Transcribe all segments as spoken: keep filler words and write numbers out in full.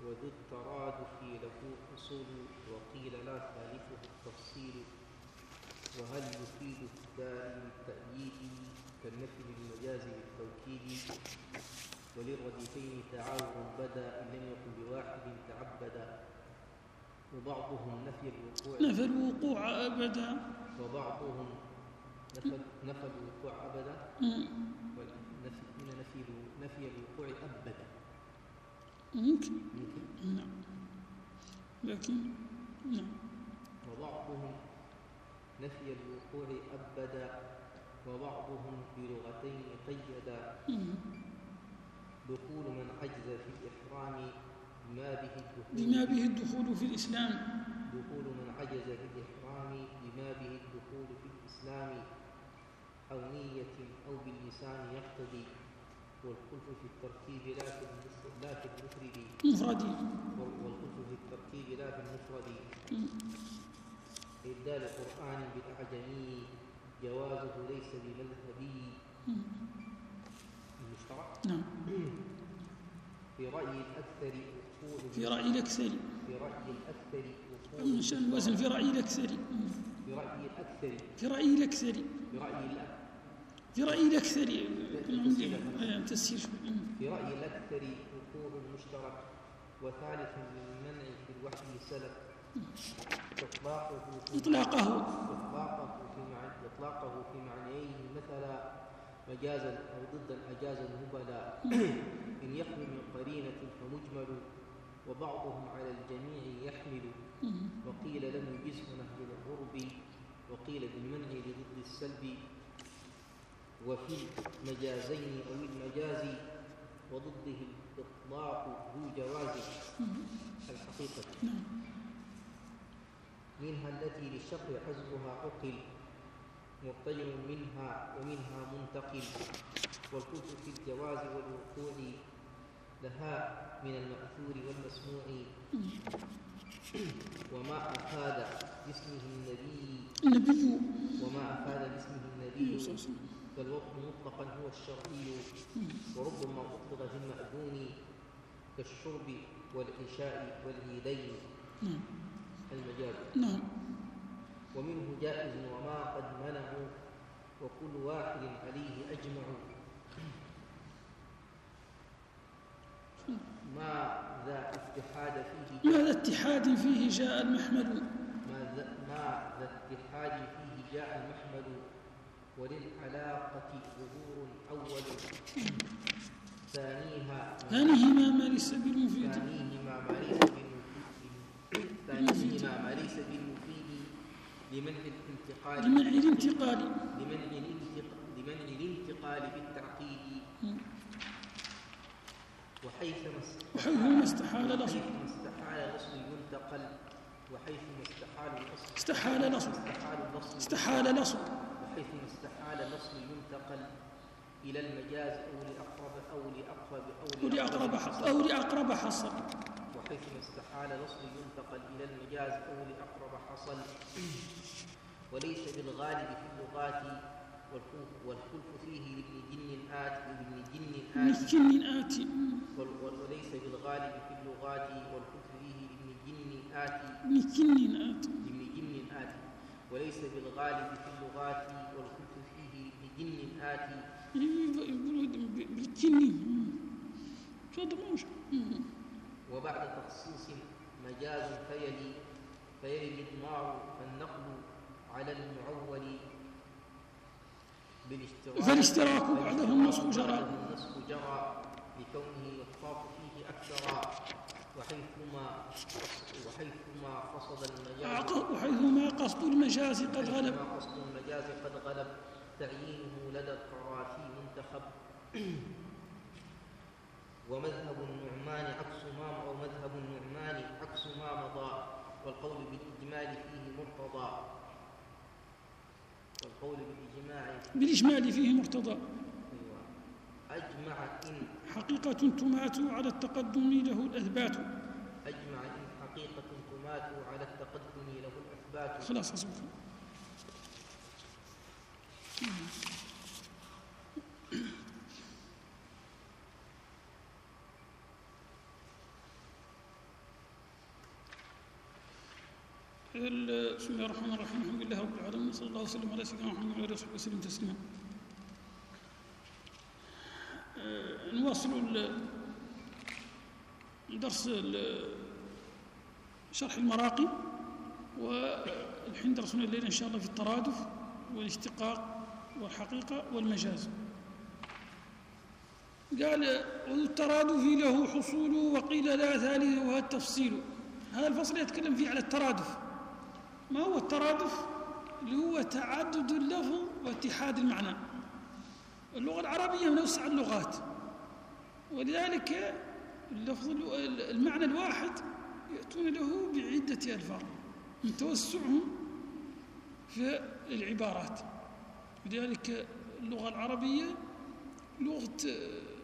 وذو الترادف له أصول وقيل لا ثالثه التفصيل وهل يفيد الداعي بالتأييد كالنفي للمجاز بالتوكيد وللرديفين تعارض بدا إن لم يكن بواحد تعبدا وبعضهم نفي الوقوع نفى الوقوع أبدا وبعضهم نفى, نفى الوقوع أبدا والنفي نفي نفي الوقوع أبدا ممكن ممكن نعم لكن نعم وبعضهم نفي الوقوع أبدا وبعضهم بلغتين قيدا دخول من عجز في الإحرام بما به الدخول بما به الدخول في الإسلام دخول من عجز في الإحرام بما به الدخول في الإسلام أو نية أو باللسان يقتضي والخلف في التركيب لا في لا في المفرد مفردي والخلف في التركيب لا في المفرد إبدال قرآن بالأعجمي جوازه ليس بمذهبي المشترك نعم في رأي الأكثر وقوع في رأي الأكثر في رأي الأكثر وقوع من شأن الوزن في رأي الأكثر في رأي الأكثر في رأي الأكثر في رأي الأكثر في رأي الأكثر تسير في رأي الأكثر وقوع مشترك وثالث للمنع في الوحي سلف إطلاقه إطلاقه إطلاقه في معنى إطلاقه في معنيين مثلا مجازا أو ضدا أجاز النبلاء إن يخلو من قرينة فمجمل وبعضهم على الجميع يحمل وقيل لم يجزه نهج الغرب وقيل بالمنع لضد السلب وفي المجازين أو المجاز وضده الإطلاق ذو جواز الحقيقة منها التي للشق حزبها عقل مرتجع منها ومنها منتقل والكفر في الجواز والوقوع لها من المأثور والمسموع وما أفاد باسمه النبي النبي وما أفاد باسمه النبي فالوقت مطلقا هو الشرعي وربما أطلق في المأذون كالشرب والعشاء والعيدين المجاز نعم ومنه جائز وما قد منعوا وكل واحد عليه أجمع ما ذا اتحاد فيه ما ذا اتحاد فيه جاء المحمد ما ذا, ما ذا اتحاد فيه جاء المحمد وللعلاقة ظهور أول ثانيها ثانيهما ما ليس بالمفيد ثانيهما ما ليس بالمفيد ثانيهما ما ليس بالمفيد لمنع الانتقال لمنع الانتقال لمنع الانتقال لمنع الانتقال بالتعقيد وحيثما وحيثما استحال الأصل وحيثما استحال الأصل ينتقل وحيثما استحال الأصل استحال الأصل استحال الأصل استحال الأصل وحيثما استحال الأصل ينتقل إلى المجاز أو لأقرب أو لأقرب أو لأقرب حصر أو لأقرب حصر وحيثما استحال الأصل ينتقل إلى المجاز أو لأقرب حصل وليس بالغالب في اللغات والخلف فيه لابن جن آت لابن جن آت جن آتي وليس بالغالب في اللغات والخلف فيه لابن جن آت ابن جن آتي لابن جن آت وليس بالغالب في اللغات والخلف فيه لابن جن آتي بالجن تفضل وبعد تخصيص مجاز فيلي فيلي الإضمار فالنقل على المعول بالاشتراك فالاشتراك بعده النسخ جرى النسخ جرى لكونه يخاف فيه أكثر وحيثما وحيثما قصد المجاز وحيثما قصد المجاز قد غلب وحيثما قصد المجاز قد غلب تعيينه لدى القرافي منتخب ومذهب النعمان عكس ما أو مذهب النعمان عكس ما مضى والقول بالإجمال فيه مرتضى والقول بالإجماع بالإجمال فيه مرتضى أيوة. أجمع إن حقيقة تمات على التقدم له الأثبات أجمع إن حقيقة تمات على التقدم له الأثبات خلاص أصبح بسم الله الرحمن الرحيم. الحمد لله رب العالمين، صلى الله وسلم على سيدنا محمد وعلى اله وصحبه وسلم تسليما. نواصل درس شرح المراقي، والحين درسنا الليلة إن شاء الله في الترادف والاشتقاق والحقيقة والمجاز. قال الترادف له حصول وقيل لا ثالث وهو التفصيل. هذا الفصل يتكلم فيه على الترادف. ما هو الترادف؟ اللي هو تعدد اللفظ واتحاد المعنى. اللغة العربية من أوسع اللغات، ولذلك اللفظ المعنى الواحد يأتون له بعدة ألفاظ من توسعهم في العبارات. لذلك اللغة العربية لغة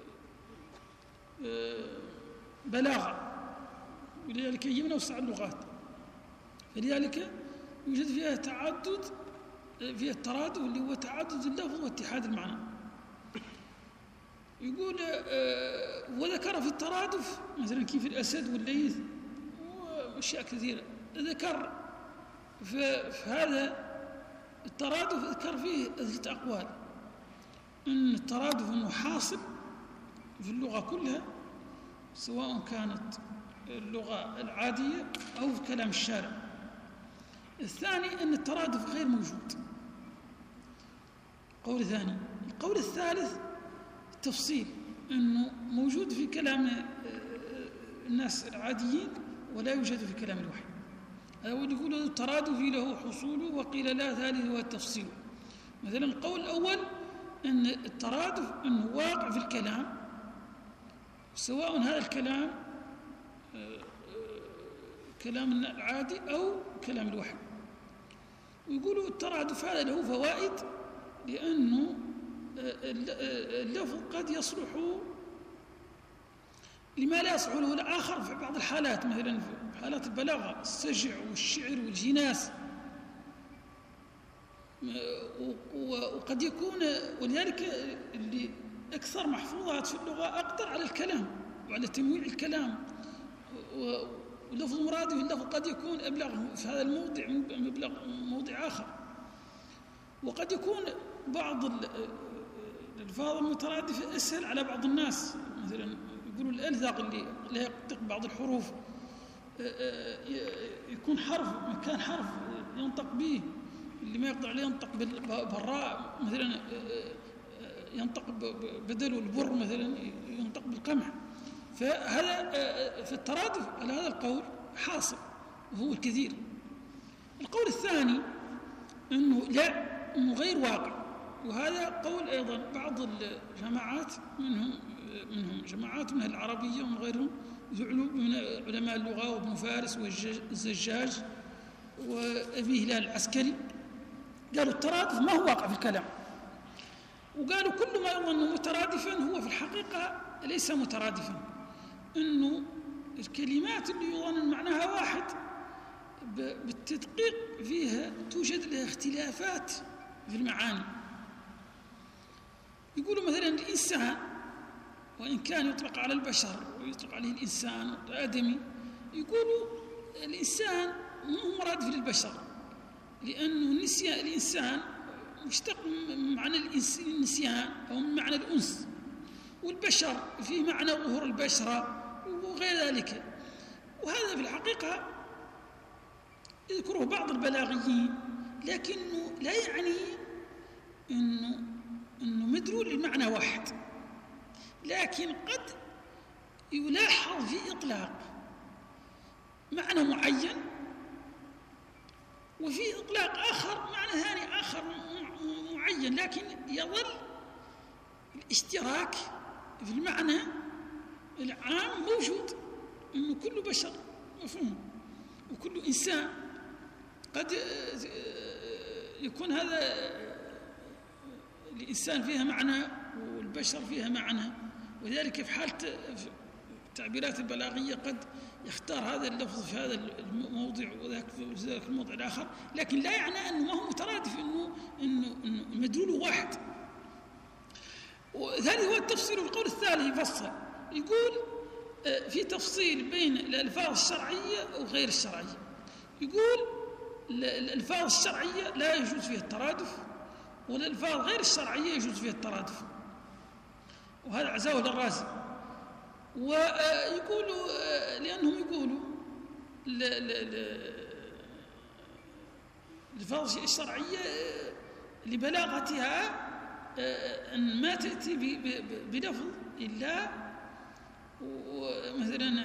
بلاغة، ولذلك هي من أوسع اللغات، فلذلك يوجد فيها تعدد، فيها الترادف اللي هو تعدد اللفظ واتحاد المعنى. يقول وذكر في الترادف مثلا كيف الأسد والليث وأشياء كثيرة. ذكر في هذا الترادف ذكر فيه ثلاثة أقوال: أن الترادف أنه حاصل في اللغة كلها، سواء كانت اللغة العادية أو في كلام الشارع. الثاني أن الترادف غير موجود. قول ثاني. القول الثالث تفصيل، أنه موجود في كلام الناس العاديين ولا يوجد في كلام الوحي. هذا هو اللي يقول الترادف له حصول وقيل لا ثالث هو التفصيل. مثلا القول الأول أن الترادف أنه واقع في الكلام، سواء هذا الكلام كلام العادي أو كلام الوحي. ويقولوا الترادف هذا له فوائد، لأنه اللفظ قد يصلح لما لا يصلح له الآخر في بعض الحالات، مثلا في حالات البلاغة، السجع والشعر والجناس، وقد يكون ولذلك اللي أكثر محفوظات في اللغة أقدر على الكلام وعلى تنويع الكلام، واللفظ مرادف اللفظ قد يكون أبلغ في هذا الموضع من مبلغ موضع آخر. وقد يكون بعض الألفاظ المترادفة أسهل على بعض الناس، مثلا يقولوا الألذاق اللي لا ينطق بعض الحروف يكون حرف مكان حرف ينطق به، اللي ما يقدر عليه ينطق بالراء مثلا ينطق بدل البر مثلا ينطق بالقمح. فهذا في الترادف على هذا القول حاصل وهو الكثير. القول الثاني أنه لا، أنه غير واقع، وهذا قول أيضا بعض الجماعات منهم منهم جماعات من العربية ومن غيرهم، من علماء اللغة وابن فارس والزجاج وأبي هلال العسكري، قالوا الترادف ما هو واقع في الكلام، وقالوا كل ما يظن مترادفا هو في الحقيقة ليس مترادفا، أنه الكلمات اللي يظن معناها واحد بالتدقيق فيها توجد لها اختلافات في المعاني. يقولوا مثلا الإنسان، وإن كان يطلق على البشر ويطلق عليه الإنسان الآدمي، يقولوا الإنسان مو مرادف للبشر، لأنه النسيان الإنسان مشتق من معنى النسيان أو من معنى الأنس، والبشر فيه معنى ظهور البشرة وغير ذلك. وهذا في الحقيقة يذكره بعض البلاغيين، لكنه لا يعني إنه إنه مدلول المعنى واحد، لكن قد يلاحظ في إطلاق معنى معين، وفي إطلاق آخر معنى ثاني آخر معين، لكن يظل الاشتراك في المعنى العام موجود، إنه كل بشر مفهوم وكل إنسان قد يكون هذا الإنسان فيها معنى والبشر فيها معنى. وذلك في حالة التعبيرات البلاغية قد يختار هذا اللفظ في هذا الموضع وذاك في ذاك الموضع الآخر، لكن لا يعني أنه ما هو مترادف، إنه إنه إنه مدلوله واحد. وهذا هو التفصيل. القول الثالث يفصل، يقول في تفصيل بين الألفاظ الشرعية وغير الشرعية. يقول الألفاظ الشرعية لا يجوز فيها الترادف، والألفاظ غير الشرعية يجوز فيها الترادف، وهذا عزاه للرازي. ويقولوا لأنهم يقولوا الألفاظ الشرعية لبلاغتها أن ما تأتي بلفظ إلا مثلا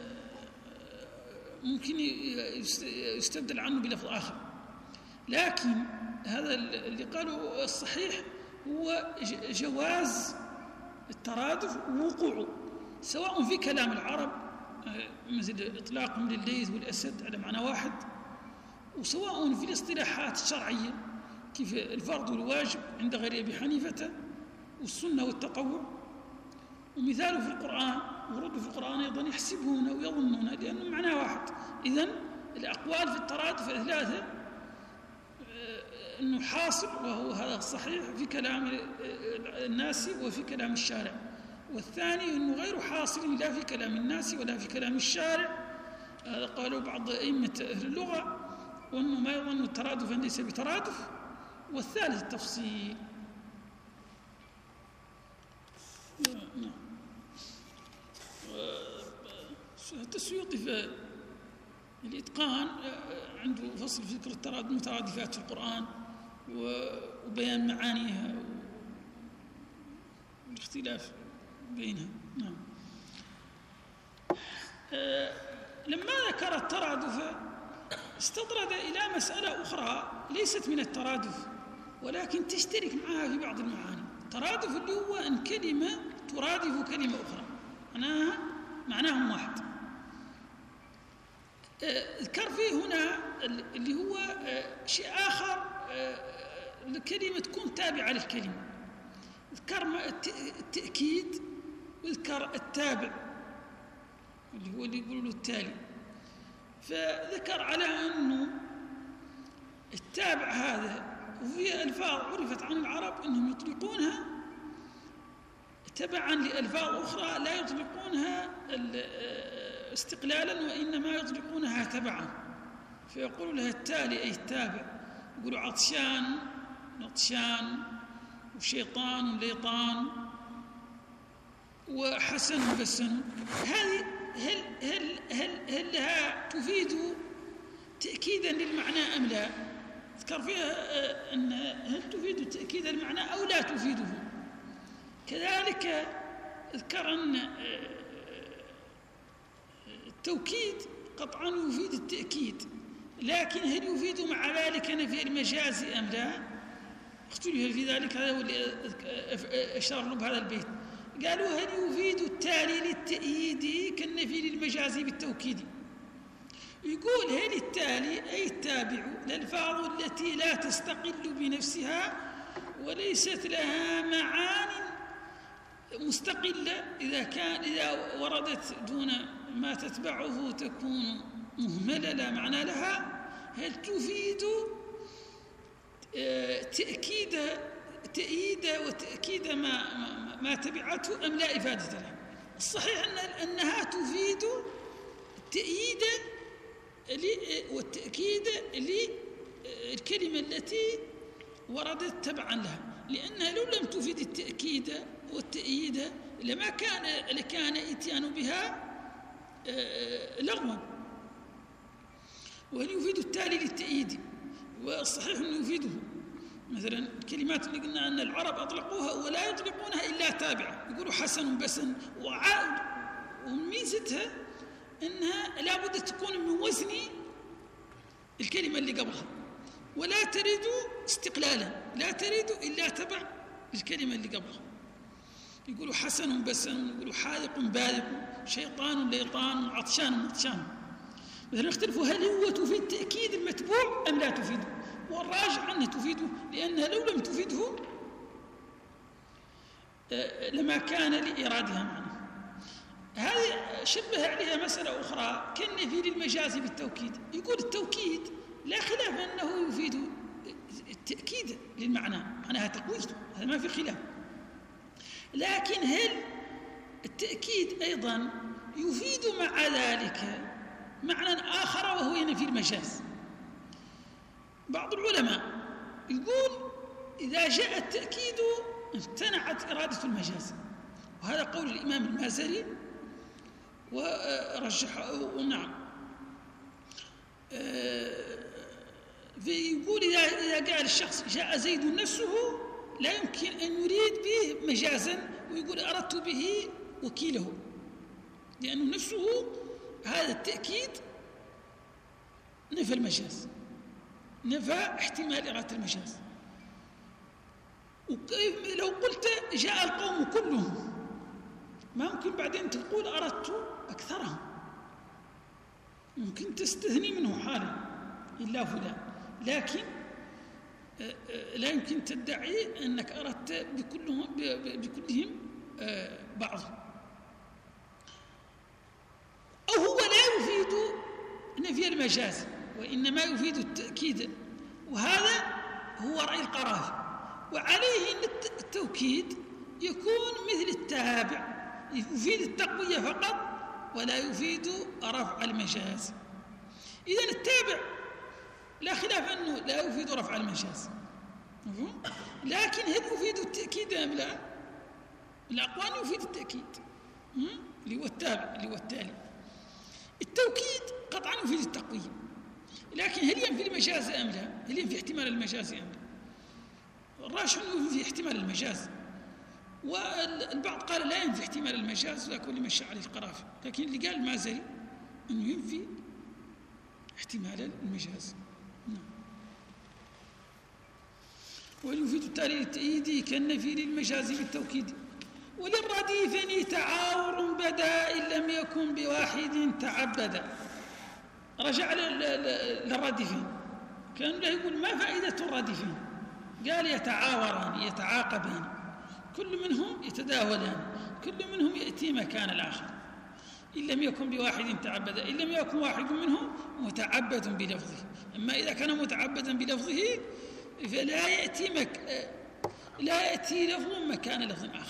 ممكن يستبدل عنه بلفظ آخر. لكن هذا اللي قالوا الصحيح هو جواز الترادف ووقوعه، سواء في كلام العرب مثل إطلاقهم للليث والأسد على معنى واحد، وسواء في الاصطلاحات الشرعية كيف الفرض والواجب عند غير أبي حنيفة والسنة والتطوع. ومثاله في القرآن، ورد في القرآن أيضا يحسبون ويظنون لأنه معناه واحد. إذن الأقوال في الترادف الثلاثة أنه حاصل، وهو هذا الصحيح في كلام الناس وفي كلام الشارع، والثاني أنه غير حاصل لا في كلام الناس ولا في كلام الشارع. هذا قالوا بعض أئمة أهل اللغة، وأنه ما يظن الترادف أن ليس بترادف. والثالث التفصيل. نعم. السيوطي في الإتقان عنده فصل في ذكر المترادفات في القرآن وبيان معانيها والاختلاف بينها. نعم. لما ذكر الترادف استطرد إلى مسألة أخرى ليست من الترادف ولكن تشترك معها في بعض المعاني. الترادف اللي هو أن كلمة ترادف كلمة أخرى معناها معناهم واحد. ذكر فيه هنا اللي هو شيء آخر، الكلمة تكون تابعة للكلمة. ذكر التأكيد وذكر التابع اللي هو اللي يقولوا له التالي. فذكر على أنه التابع هذا وفي ألفاظ عرفت عن العرب أنهم يطلقونها تبعا لألفاظ أخرى لا يطلقونها استقلالا وإنما يطلقونها تبعا، فيقولوا لها التالي أي التابع. يقولوا عطشان نطشان وشيطان وليطان وحسن وبسن. هذه هل هل هل هل لها تفيد تأكيدا للمعنى أم لا؟ ذكر فيها أن هل تفيد تأكيدا للمعنى أو لا تفيده. كذلك ذكر أن التوكيد قطعا يفيد التأكيد، لكن هل يفيد مع ذلك نفي المجاز أم لا؟ اختلف في ذلك. هذا هو اللي أشار له بهذا البيت. قالوا هل يفيد التالي للتأييد كالنفي للمجاز بالتوكيد. يقول هل التالي أي التابع الألفاظ التي لا تستقل بنفسها وليست لها معان مستقلة، إذا كان إذا وردت دون ما تتبعه تكون مهملة لا معنى لها. هل تفيد تأكيد تأييد وتأكيد ما ما, ما تبعته أم لا إفادة لها؟ الصحيح أن أنها تفيد التأييد والتأكيد للكلمة التي وردت تبعا لها، لأنها لو لم تفيد التأكيد والتأييد لما كان لكان إتيان بها لغوا. وهل يفيد التالي للتأييد؟ والصحيح أنه يفيده. مثلا الكلمات اللي قلنا أن العرب أطلقوها ولا يطلقونها إلا تابعة، يقولوا حسن بسن وعائد، وميزتها أنها لا بد تكون من وزن الكلمة اللي قبلها، ولا تريد استقلالا، لا تريد إلا تبع الكلمة اللي قبلها. يقولوا حسن بسن، يقولوا حاذق باذق، شيطان ليطان، عطشان مطشان. مثلا اختلفوا هل هو تفيد تأكيد المتبوع أم لا تفيده، والراجع أنها تفيده، لأنها لو لم تفيده لما كان لإرادها معنى. هذه شبه عليها مسألة أخرى كالنفي للمجاز بالتوكيد. يقول التوكيد لا خلاف أنه يفيد التأكيد للمعنى، معناها تقويض، هذا ما في خلاف. لكن هل التأكيد أيضا يفيد مع ذلك معنى آخر وهو ينفي المجاز؟ بعض العلماء يقول إذا جاء التأكيد امتنعت إرادة المجاز، وهذا قول الإمام المازري ورجح ونعم. فيقول إذا إذا قال الشخص جاء زيد نفسه لا يمكن أن يريد به مجازا ويقول أردت به وكيله، لأنه نفسه هذا التأكيد نفى المجاز، نفى احتمال إرادة المجاز. لو قلت جاء القوم كلهم ما ممكن بعدين تقول أردت أكثرهم، ممكن تستثني منه حالا إلا فلان، لكن لا يمكن تدعي أنك أردت بكلهم بكلهم بعض. أو هو لا يفيد نفي المجاز وإنما يفيد التأكيد، وهذا هو رأي القرافي، وعليه أن التوكيد يكون مثل التابع، يفيد التقوية فقط ولا يفيد رفع المجاز. إذن التابع لا خلاف أنه لا يفيد رفع المجاز، لكن هل يفيد التأكيد أم لا؟ الأقوال يفيد التأكيد اللي هو التابع اللي هو التالي. التوكيد قطعا يفيد التقوية، لكن هل ينفي المجاز أم لا؟ هل ينفي احتمال المجاز أم لا؟ الراجح أنه ينفي احتمال المجاز، والبعض قال لا ينفي احتمال المجاز، لكن اللي مشى عليه القرافي، لكن اللي قال المازري أنه ينفي احتمال المجاز. نعم. ويفيد التالي التأييدي كالنفي للمجاز بالتوكيد. وللرديفين تعاور بدا إن لم يكن بواحد تعبدا. رجع للرديفين، كان له يقول ما فائدة الرديفين؟ قال يتعاوران يتعاقبان، كل منهم يتداولان، كل منهم يأتي مكان الآخر. إن لم يكن بواحد تعبدا، إن لم يكن واحد منهم متعبد بلفظه. أما إذا كان متعبدا بلفظه فلا يأتي مك... لا يأتي لفظ مكان لفظ آخر.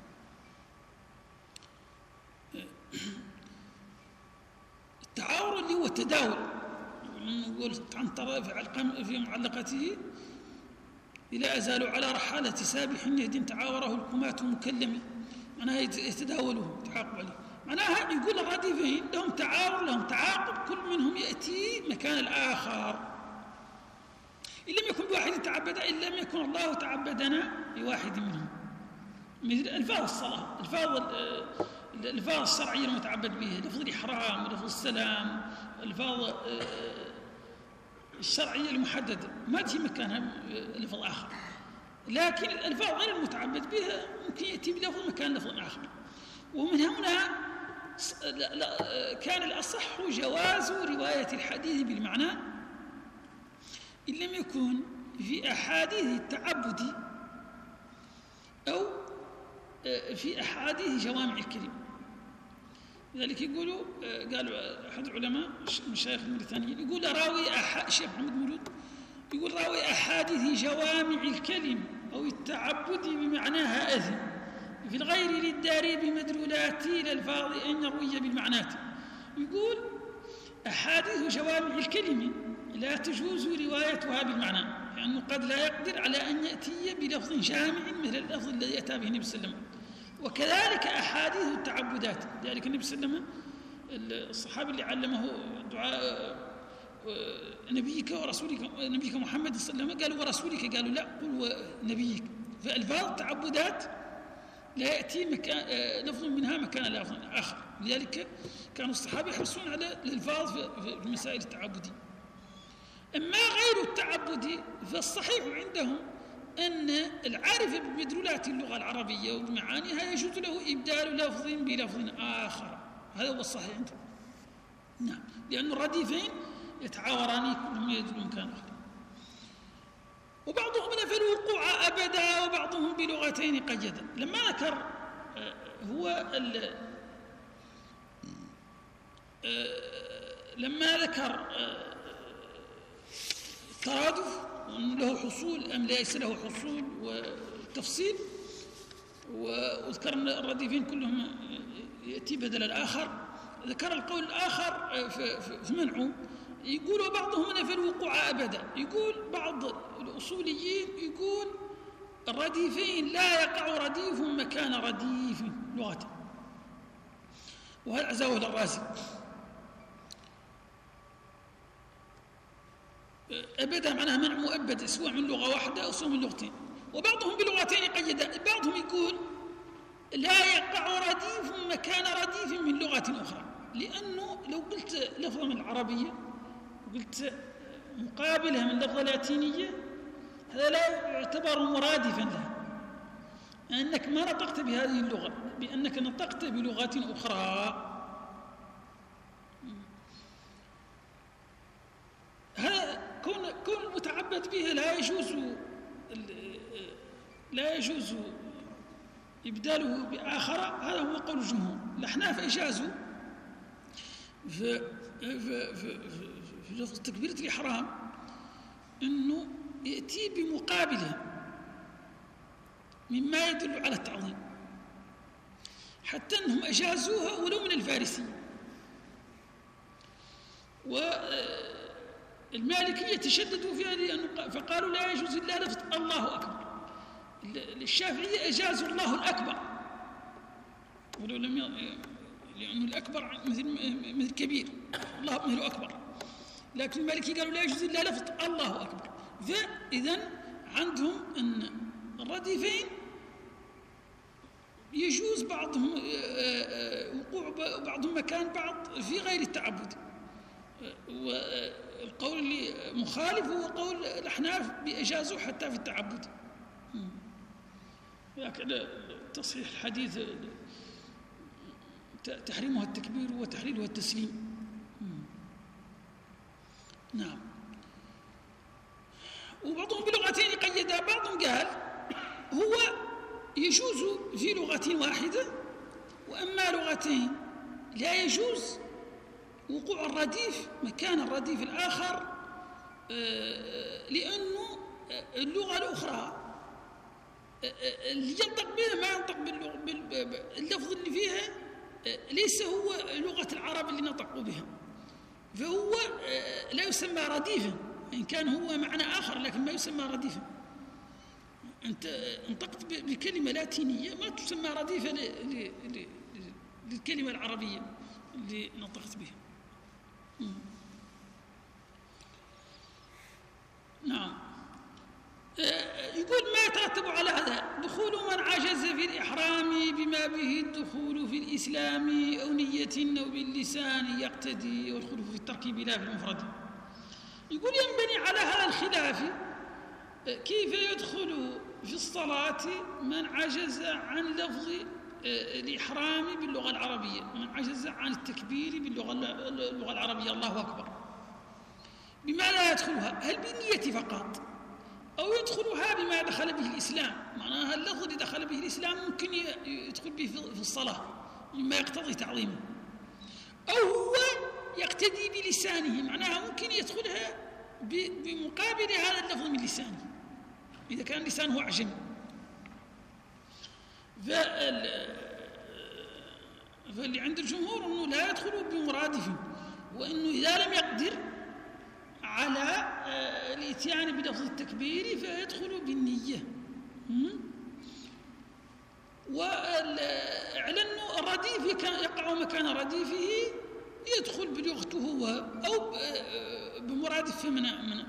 التعاور اللي هو التداول، نقول عن طرف في معلقته إلا أزالوا على رحالة سابح يهد تعاوره الكمات مكلمة، معناها يتداولوه يتعاقب عليه. معناها يقول الرديفين لهم تعاور لهم تعاقب، كل منهم يأتي مكان الآخر. إن لم يكن بواحد تعبدا إن لم يكن الله تعبدنا بواحد منهم، مثل ألفاظ الصلاة، الفاظ الألفاظ الشرعية المتعبد بها، لفظ الإحرام ولفظ السلام، الألفاظ الشرعية المحددة ما تجي مكانها لفظ آخر، لكن الألفاظ غير المتعبد بها ممكن يأتي بلفظ مكان لفظ آخر. ومن هنا كان الأصح جواز رواية الحديث بالمعنى إن لم يكن في أحاديث التعبد أو في أحاديث جوامع الكلم. لذلك يقولوا قالوا أحد العلماء مشايخ الموريتانيين يقول راوي الشيخ محمد مولود يقول راوي أحاديث جوامع الكلم أو التعبد بمعناها أثم في الغير للداري بمدلولات الألفاظ أن يروي بالمعنات. يقول أحاديث جوامع الكلمة لا تجوز روايتها بالمعنى، لأنه يعني قد لا يقدر على أن يأتي بلفظ جامع مثل اللفظ الذي أتى به النبي صلى الله عليه وسلم. وكذلك أحاديث التعبدات، ذلك النبي صلى الله عليه وسلم الصحابي اللي علمه دعاء نبيك ورسولك نبيك محمد صلى الله عليه وسلم قالوا ورسولك، قالوا لا قل ونبيك. فألفاظ التعبدات لا يأتي مكان لفظ منها مكان لفظ آخر، لذلك كانوا الصحابة يحرصون على الألفاظ في المسائل التعبدية. أما غير التعبدي فالصحيح عندهم أن العارف بمدلولات اللغة العربية وبمعانيها يجوز له إبدال لفظ بلفظ آخر، هذا هو الصحيح عندهم. نعم، لأن الرديفين يتعاوران كلهم يدل مكان آخر. وبعضهم نفى الوقوع أبدا وبعضهم بلغتين قيدا. لما ذكر هو لما ذكر الترادف له حصول أم ليس له حصول وتفصيل، وذكر الرديفين كلهم يأتي بدل الآخر، ذكر القول الآخر في منعه يقول وبعضهم نفى الوقوع أبدا. يقول بعض الأصوليين يقول الرديفين لا يقع رديف مكان رديف لغة، وهذا عزاه الرازي أبدا معناها منع مؤبد سواء من لغة واحدة أو سواء من لغتين. وبعضهم بلغتين قيد، بعضهم يقول لا يقع رديف مكان رديف من لغة أخرى، لأنه لو قلت لفظة من العربية وقلت مقابلها من لفظة لاتينية هذا لا يعتبر مرادفا لها، أنك ما نطقت بهذه اللغة، بأنك نطقت بلغات أخرى. هذا كون كون المتعبد به لا يجوز لا يجوز إبداله بآخر، هذا هو قول الجمهور. الأحناف إجازوا في في في في لفظ تكبيرة الإحرام أنه يأتي بمقابله مما يدل على التعظيم، حتى أنهم أجازوها ولو من الفارسية. والمالكية تشددوا في هذه فقالوا لا يجوز إلا لفظ الله أكبر. الشافعية أجازوا الله الأكبر ولو لم ي... لأنه الأكبر مثل مثل كبير، الله مثل أكبر، لكن المالكية قالوا لا يجوز إلا لفظ الله أكبر. فإذن عندهم أن الرديفين يجوز بعضهم وقوع بعضهم مكان بعض في غير التعبد، والقول اللي مخالف هو قول الأحناف بإجازه حتى في التعبد. لكن تصحيح الحديث تحريمها التكبير وتحليلها التسليم. نعم. وبعضهم بلغتين قيدا، بعضهم قال هو يجوز في لغة واحدة، وأما لغتين لا يجوز وقوع الرديف مكان الرديف الآخر، لأنه اللغة الأخرى اللي ينطق بها ما ينطق باللفظ اللي فيها ليس هو لغة العرب اللي نطقوا بها، فهو لا يسمى رديفا، إن كان هو معنى آخر لكن ما يسمى رديفا. أنت انطقت بكلمة لاتينية ما تسمى رديفة للكلمة العربية اللي نطقت بها. نعم. يقول ما يترتب على هذا دخول من عجز في الإحرام بما به الدخول في الإسلام أو نية أو باللسان يقتدي، والخلوف في التركيب لا في المفرد. يقول ينبني على هذا الخلاف كيف يدخل في الصلاة من عجز عن لفظ الإحرام باللغة العربية، من عجز عن التكبير باللغة اللغة العربية الله أكبر، بما لا يدخلها هل بالنية فقط أو يدخلها بما دخل به الإسلام، معناها اللفظ اللي دخل به الإسلام ممكن يدخل به في الصلاة مما يقتضي تعظيمه، أو هو يقتدي بلسانه، معناها ممكن يدخلها بمقابل هذا اللفظ من لسانه إذا كان لسانه أعجمي. فاللي عند الجمهور أنه لا يدخل بمرادفه، وأنه إذا لم يقدر على الاتيان بلفظ التكبير فيدخل بالنية. وعلى أنه الرديف يقع مكان رديفه يدخل بلغته هو أو بمرادف من من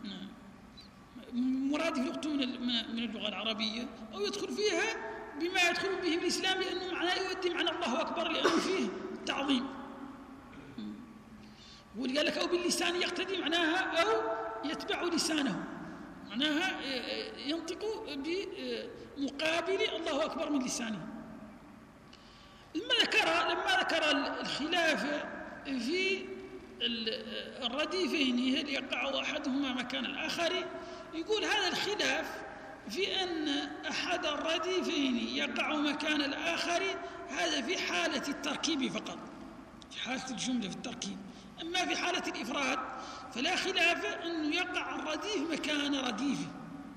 من مرادف لغته من اللغة العربية، أو يدخل فيها بما يدخل به بالإسلام لأنه معناه يؤدي معنى الله أكبر لأنه فيه تعظيم. واللي قال لك أو باللسان يقتدي معناها أو يتبع لسانه، معناها ينطق بمقابل الله أكبر من لسانه. لما ذكر لما ذكر الخلاف في الرديفين هل يقع أحدهما مكان الآخر، يقول هذا الخلاف في أن أحد الرديفين يقع مكان الآخر هذا في حالة التركيب فقط، في حالة الجملة في التركيب. أما في حالة الإفراد فلا خلاف أنه يقع الرديف مكان رديفه،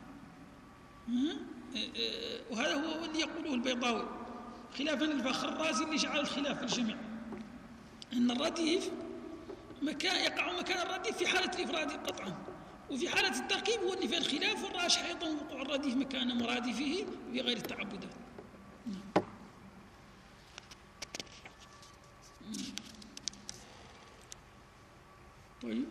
وهذا هو اللي يقوله البيضاوي خلافا للفخر الرازي اللي جعل الخلاف في الجميع، أن الرديف مكان يقع مكان الرديف في حالة الإفراد قطعا، وفي حالة التركيب هو اللي فيه الخلاف، والراجح أيضا وقوع الرديف مكان مرادفه في غير التعبدات. طيب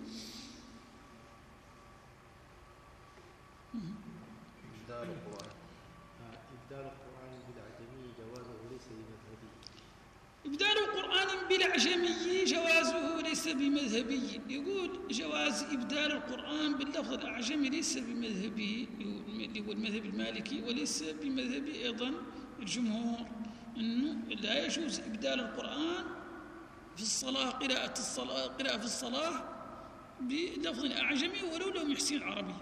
إبدال القرآن إبدال القرآن بالأعجمي جوازه ليس بمذهبي. إبدال القرآن بالأعجمي جوازه ليس بمذهبي. يقول جواز إبدال القرآن باللفظ الأعجمي ليس بمذهبي، اللي هو المذهب المالكي، وليس بمذهبي أيضا الجمهور، أنه لا يجوز إبدال القرآن في الصلاة، قراءة الصلاة قراءة في الصلاة بلفظ أعجمي ولو لم يحسن العربية.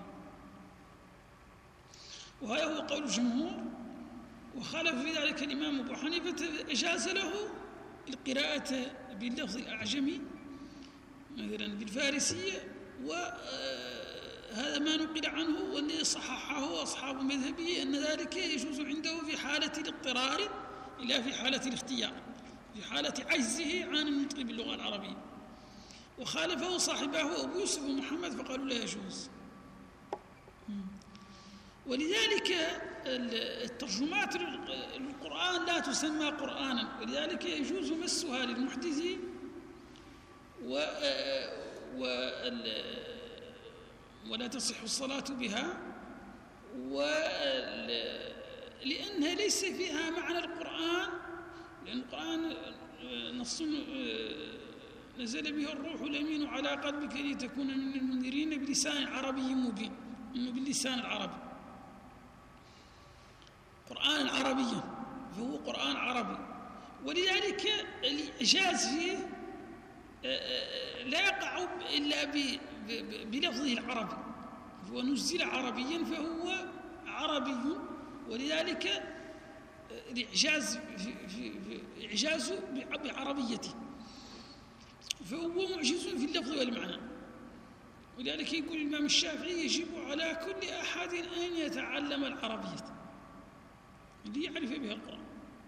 وهذا هو قول الجمهور، وخالف في ذلك الإمام أبو حنيفة، أجاز له القراءة باللفظ الأعجمي مثلا بالفارسية، وهذا ما نقل عنه والذي صححه أصحاب مذهبه أن ذلك يجوز عنده في حالة الاضطرار إلا في حالة الاختيار، في حالة عجزه عن النطق باللغة العربية. وخالفه صاحبه أبو يوسف ومحمد فقالوا لا يجوز. ولذلك الترجمات للقرآن لا تسمى قرآنا، ولذلك يجوز مسها للمحدث و ولا تصح الصلاة بها، لأنها ليس فيها معنى القرآن، لأن القرآن نص نزل به الروح الأمين على قلبك لتكون من المنذرين بلسان عربي مبين، إنه باللسان العربي قرآن عربيا، فهو قرآن عربي. ولذلك الإعجاز فيه لا يقع إلا بلفظه العربي، هو نزل عربيا فهو عربي، ولذلك الإعجاز في في في إعجاز بعربيته، فهو معجز في اللفظ والمعنى. ولذلك يقول الإمام الشافعي يجب على كل أحد أن يتعلم العربية ليعرف بها القرآن.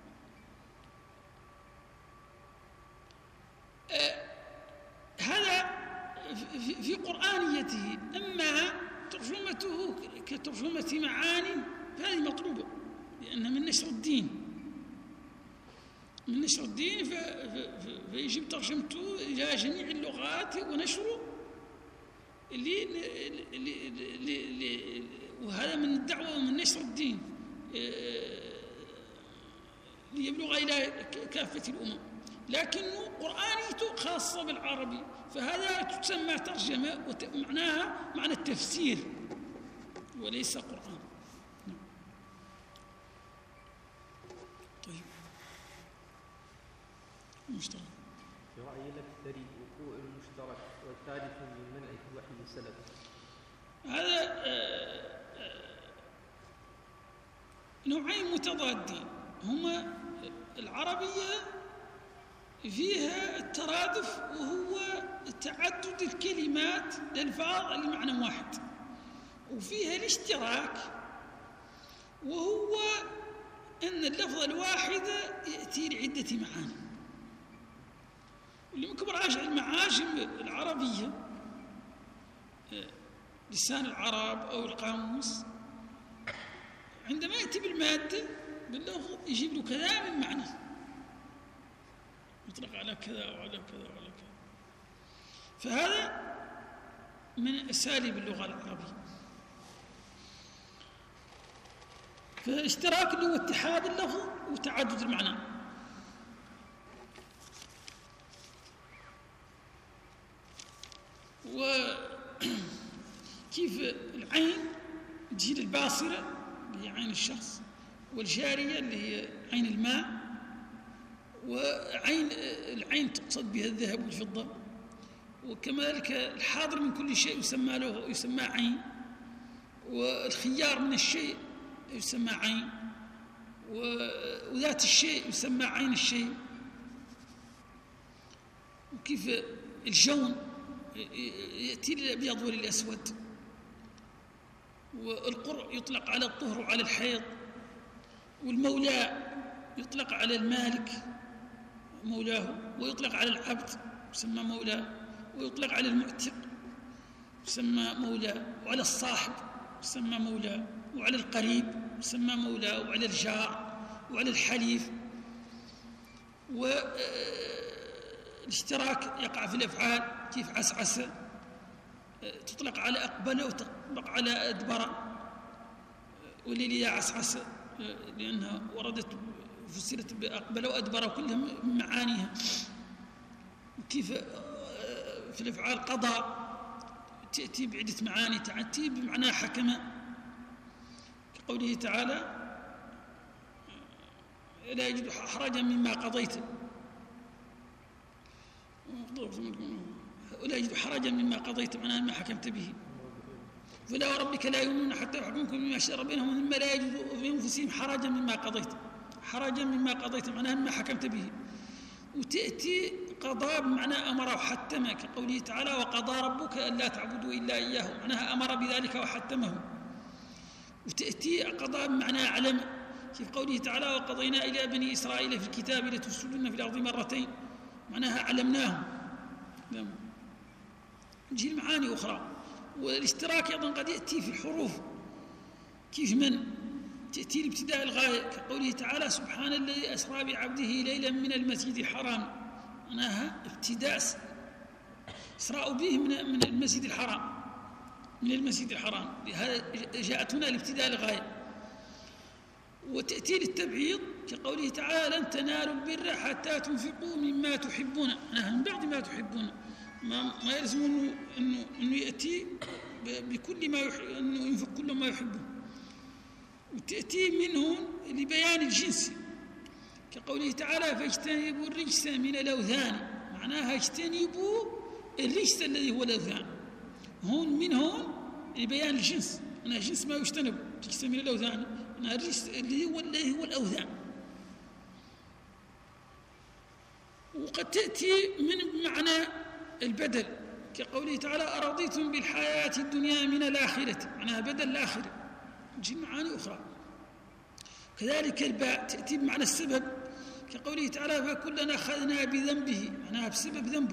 آه هذا في, في قرآنيته. أما ترجمته كترجمة معاني فهذه مطلوبة، لأنها من نشر الدين من نشر الدين فيجب ترجمته إلى جميع اللغات ونشره، اللي وهذا من الدعوة ومن نشر الدين ليبلغ إلى كافة الأمم. لكنه قرآنيته خاصة بالعربي، فهذا تسمى ترجمة ومعناها معنى التفسير وليس قرآن. طيب مشترك في رأي الأكثر وقوع المشترك والثالث من منع الوحي سلب. هذا نوعين متضادين، هما العربية فيها الترادف وهو تعدد الكلمات الألفاظ لمعنى واحد، وفيها الاشتراك وهو أن اللفظ الواحد يأتي لعدة معاني. واللي ممكن راجع المعاجم العربية لسان العرب أو القاموس، عندما يأتي بالمادة باللفظ يجيب له كذا من معنى، يطلق على كذا وعلى كذا وعلى كذا. فهذا من أساليب اللغة العربية. فاشتراك اللي هو اتحاد اللفظ وتعدد المعنى. وكيف العين تجي للباصرة اللي هي عين الشخص، والجارية اللي هي عين الماء، وعين العين تقصد بها الذهب والفضة، وكذلك الحاضر من كل شيء يسمى له يسمى عين، والخيار من الشيء يسمى عين، وذات الشيء يسمى عين الشيء. وكيف الجون يأتي للأبيض وللأسود، والقرء يطلق على الطهر وعلى الحيض، والمولى يطلق على المالك مولاه، ويطلق على العبد يسمى مولاه، ويطلق على المعتق يسمى مولى، وعلى الصاحب يسمى مولى، وعلى القريب يسمى مولى، وعلى الجار، وعلى الحليف. والاشتراك يقع في الأفعال كيف عسعس تطلق على أقبل وتطلق على أدبر، وليلي عسعس لأنها وردت فسرت بأقبل وأدبر وكلها من معانيها. وكيف في الأفعال قضاء تأتي بعدة معاني، تأتي بمعنى حكم كقوله تعالى لا يجد حرجا مما قضيت ولا يجد حرجا مما قضيت معناها ما حكمت به. فلا وربك لا يؤمنون حتى يحكمكم بما شجر بينهم ثم لا يجدوا في انفسهم حرجا مما قضيت، حرجا مما قضيت معناها ما حكمت به. وتأتي قضاء بمعنى أمر وحتم كقوله تعالى وقضى ربك ألا تعبدوا إلا إياه معناها أمر بذلك وحتمه. وتأتي قضاء بمعنى أعلم في قوله تعالى وقضينا إلى بني إسرائيل في الكتاب لتفسدن في الأرض مرتين معناها علمناهم. تجي المعاني أخرى. والاشتراك أيضا قد يأتي في الحروف كيف من تأتي لابتداء الغاية كقوله تعالى سبحان الذي أسرى بعبده ليلا من المسجد الحرام معناها ابتداء إسراء به من المسجد الحرام من المسجد الحرام هذا جاءت هنا لابتداء الغاية. وتأتي للتبعيض كقوله تعالى لن تنالوا البر حتى تنفقوا مما تحبون معناها من بعد ما تحبون ما, ما يلزم إنه, إنه, إنه يأتي بكل ما يحب إنه ينفق كل ما يحبه. وتأتي منه لبيان الجنس كقوله تعالى فاجتنبوا الرجس من الأوثان معناها اجتنبوا الرجس الذي هو الأوثان. هون منهم لبيان الجنس أنا جنس ما يجتنب رجس من الأوثان أنا الرجس اللي هو اللي هو الأوثان. وقد تأتي من معنى البدل كقوله تعالى أرضيتم بالحياة الدنيا من الآخرة معناها بدل الآخرة تجي معاني أخرى. كذلك الباء تأتي بمعنى السبب كقوله تعالى فكلنا أخذنا بذنبه معناها بسبب ذنبه.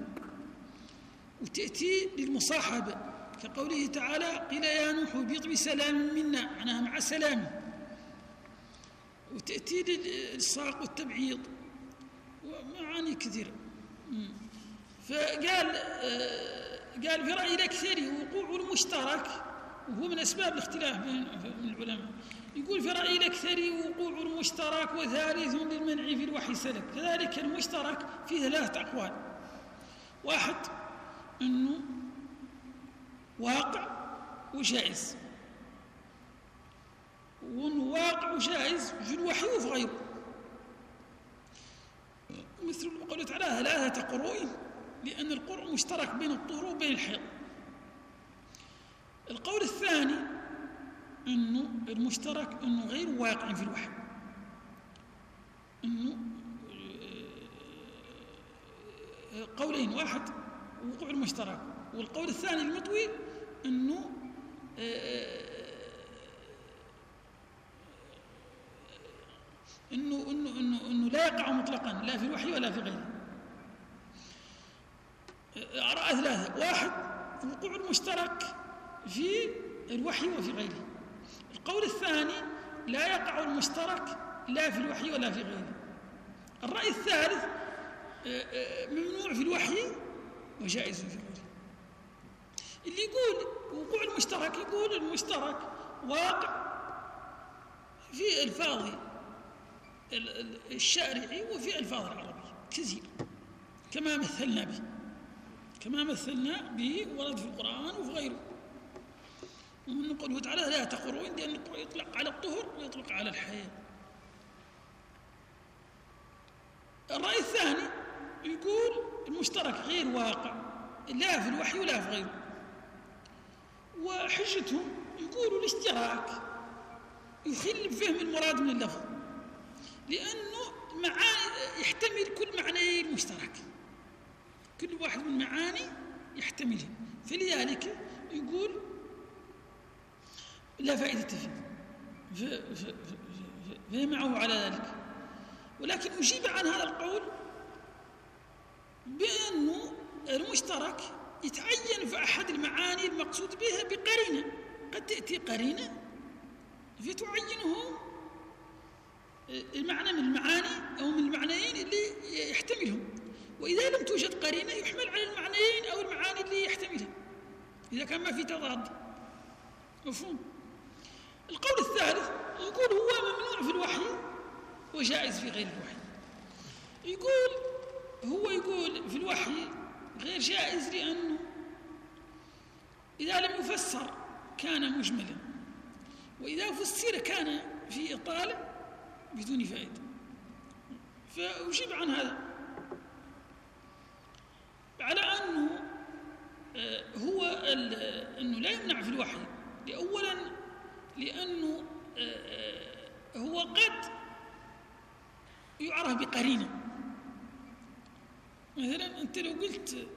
وتأتي للمصاحبة كقوله تعالى قيل يا نوح اهبط بسلام منا معناها مع سلام. وتأتي للصاق والتبعيض ومعاني كثيرة. فقال قال في رأي الأكثر وقوع المشترك وهو من أسباب الاختلاف بين العلماء. يقول في رأي الأكثر وقوع المشترك وثالث للمنع في الوحي سلك. كذلك المشترك فيه ثلاثة أقوال. واحد أنه واقع وجائز وأنه واقع وجائز في الوحي وفي غيره مثل قوله تعالى ثلاثة قروء لأن القرء مشترك بين الطهر وبين الحيض. القول الثاني أنه المشترك أنه غير واقع في الوحي أنه قولين واحد وقوع المشترك. والقول الثاني المطوي أنه إنه إنه إنه إنه لا يقع مطلقا لا في الوحي ولا في غيره. آراء ثلاثة. واحد وقوع المشترك في الوحي وفي غيره. القول الثاني لا يقع المشترك لا في الوحي ولا في غيره. الرأي الثالث ممنوع في الوحي وجائز في غيره. اللي يقول وقوع المشترك يقول المشترك واقع في الفاظ الشارعي وفي الفاظ العربي كثير كما مثلنا به كما مثلنا به ورد في القرآن وفي غيره. ومن قوله تعالى لا تقرؤون لأن القرآن يطلق على الطهر ويطلق على الحياة. الرأي الثاني يقول المشترك غير واقع لا في الوحي ولا في غيره. وحجتهم يقولوا الاشتراك يخل بفهم المراد من اللفظ لأنه معاني يحتمل كل معنى المشترك كل واحد من معاني يحتمله. فلذلك يقول لا فائدة فيه فيمعه على ذلك. ولكن أجيب عن هذا القول بأنه المشترك يتعين في أحد المعاني المقصود بها بقرينة، قد تأتي قرينة فتعينه المعنى من المعاني أو من المعنيين اللي يحتملهم، وإذا لم توجد قرينة يحمل على المعنيين أو المعاني اللي يحتملها إذا كان ما في تضاد. مفهوم؟ القول الثالث يقول هو ممنوع في الوحي وجائز في غير الوحي. يقول هو يقول في الوحي غير جائز لأنه إذا لم يفسر كان مجملا، وإذا فسر كان في إطالة بدون فائدة. فأجيب عن هذا على أنه هو أنه لا يمنع في الوحي، لأولا لأنه هو قد يعرف بقرينة. مثلا أنت لو قلت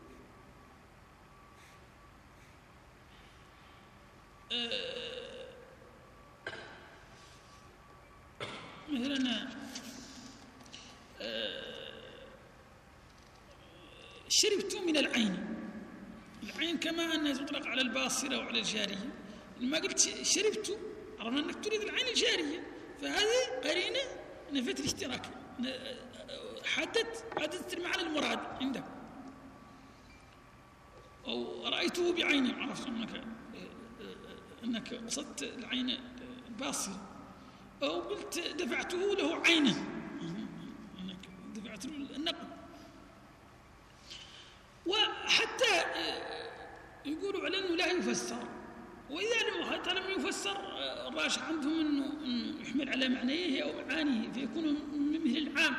مثلا شربت من العين، العين كما أنها تطلق على الباصرة وعلى الجارية، لما قلت شربت عرفنا أنك تريد العين الجارية، فهذه قرينة نفت الاشتراك، حددت حددت المعنى المراد عندك. أو رأيته بعيني، عرفت أنك أنك قصدت العين الباصرة. أو قلت دفعته له عينا، أنك دفعت له النقد. وحتى يقولوا على أنه لا يفسر، وإذا لم حتى لم يفسر الراجح عندهم أنه, أنه يحمل على معنيه أو معانيه فيكون مثل العام.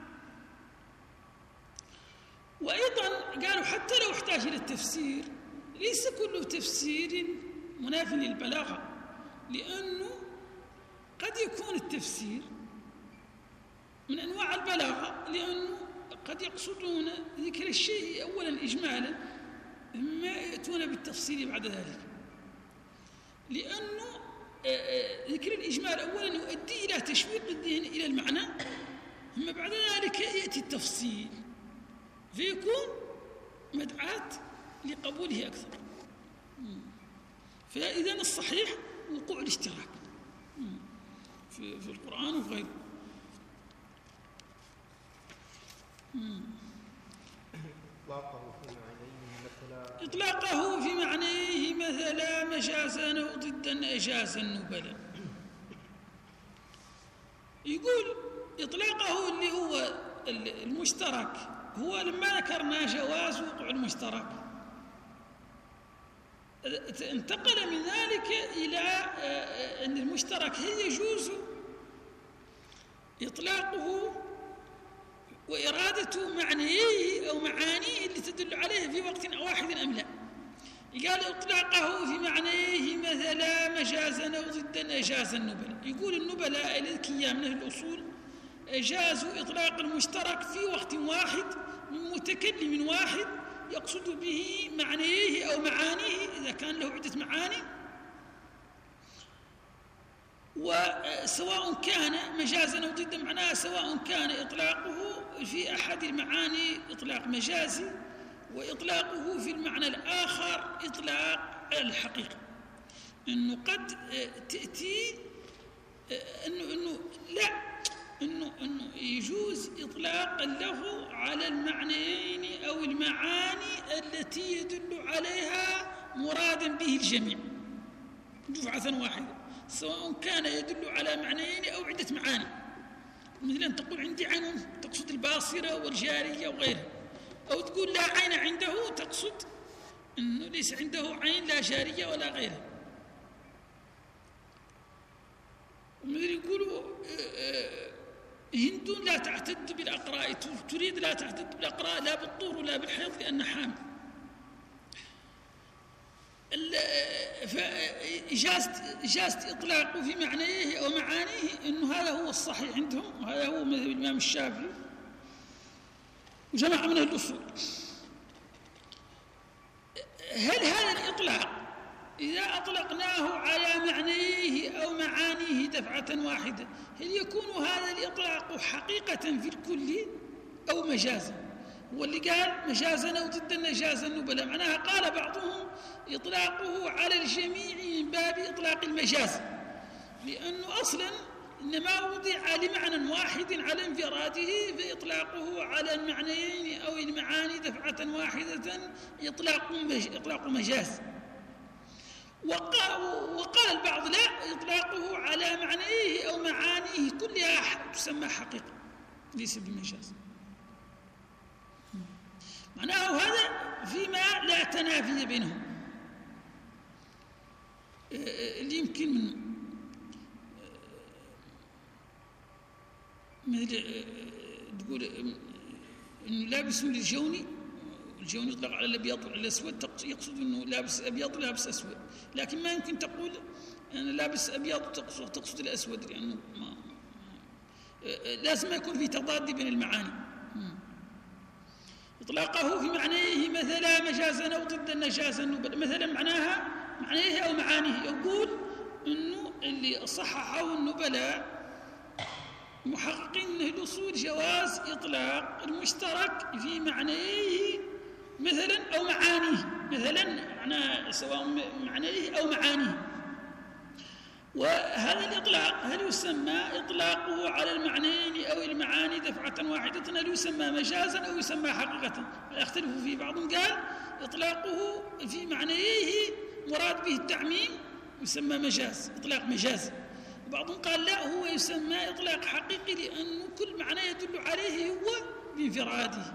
وأيضا قالوا حتى لو احتاج إلى التفسير ليس كل تفسير مناف للبلاغة، لأنه قد يكون التفسير من أنواع البلاغة، لأنه قد يقصدون ذكر الشيء أولا إجمالا ثم يأتون بالتفصيل بعد ذلك، لأنه ذكر الإجمال أولا يؤدي إلى تشويق الذهن إلى المعنى، ثم بعد ذلك يأتي التفصيل فيكون مدعاة لقبوله أكثر. فإذا الصحيح وقوع الاشتراك في, في القرآن وغيره. إطلاقه في معنيه مثلا مجازا أو ضدا أجاز النبلاء. يقول إطلاقه اللي هو المشترك، هو لما ذكرنا جواز وقوع المشترك انتقل من ذلك إلى أن المشترك هل يجوز إطلاقه وإرادة معنيه أو معانيه اللي تدل عليه في وقت واحد أم لا. قال إطلاقه في معنيه مثلا مجازا أو ضدا أجاز النبلاء. يقول النبلاء الذكياء من الأصول أجازوا إطلاق المشترك في وقت واحد من متكلم واحد يقصد به معنيه أو معانيه إذا كان له عدة معاني، وسواء كان مجازا أو ضدا معناه سواء كان إطلاقه في أحد المعاني إطلاق مجازي وإطلاقه في المعنى الآخر إطلاق الحقيقة. إنه قد تأتي إنه إنه لا إنه إنه يجوز إطلاق اللفظ على المعنيين أو المعاني التي يدل عليها مرادا به الجميع دفعة واحدة، سواء كان يدل على معنيين أو عدة معاني. مثلا تقول عندي عين تقصد الباصرة والجارية وغيرها، أو تقول لا عين عنده تقصد أنه ليس عنده عين لا جارية ولا غيرها. ومثل يقولوا هند لا تعتد بالأقراء، تريد لا تعتد بالأقراء لا بالطور ولا بالحيض لأنها حامل. فإجازة إطلاقه في معنيه أو معانيه إنه هذا هو الصحيح عندهم، وهذا هو مذهب الإمام الشافعي وجماعة من الأصول. هل هذا الإطلاق إذا أطلقناه على معنيه أو معانيه دفعة واحدة هل يكون هذا الإطلاق حقيقة في الكل أو مجازا؟ هو اللي قال مجازا أو ضد النجازة النبلاء. معناها قال بعضهم إطلاقه على الجميع من باب إطلاق المجاز، لأنه أصلا إنما وضع لمعنى واحد على انفراده، فإطلاقه على المعنيين أو المعاني دفعة واحدة إطلاق إطلاق مجاز. وقال البعض لا، إطلاقه على معنيه أو معانيه كلها تسمى حقيقة ليس بمجاز. معناه هذا فيما لا تنافي بينهم. اللي يمكن من مثل تقول انه لابس للجوني، الجوني يطلق على الابيض وعلى الاسود، يقصد انه لابس ابيض ولابس اسود، لكن ما يمكن تقول انا لابس ابيض تقصد, تقصد الاسود، لانه ما لازم يكون في تضاد بين المعاني. اطلاقه في معنيه مثلا مجازا او ضد النجازه مثلا معناها معنيه او معانيه. يقول انه اللي صححه النبلاء محققين أنه الأصول جواز إطلاق المشترك في معنيه مثلا أو معانيه، مثلا معنى سواء معنيه أو معانيه. وهذا الإطلاق هل يسمى إطلاقه على المعنيين أو المعاني دفعة واحدة، هل يسمى مجازا أو يسمى حقيقة؟ يختلف فيه. بعضهم قال إطلاقه في معنيه مراد به التعميم يسمى مجاز، إطلاق مجازي. بعضهم قال لا، هو يسمى إطلاق حقيقي لأنه كل معنى يدل عليه هو بانفراده.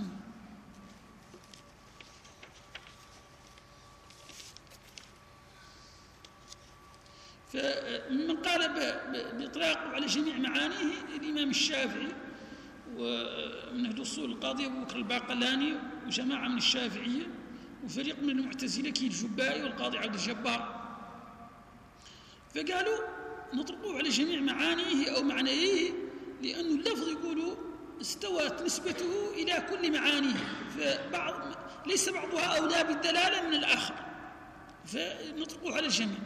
فمن قال بإطلاقه على جميع معانيه الإمام الشافعي ومن أهل الأصول القاضي أبو بكر الباقلاني وجماعة من الشافعية وفريق من المعتزلة كالجبائي والقاضي عبد الجبار. فقالوا نطلقه على جميع معانيه أو معنيه لأن اللفظ يقولوا استوت نسبته إلى كل معانيه، فبعض ليس بعضها أولى بالدلالة من الآخر، فنطلقه على الجميع.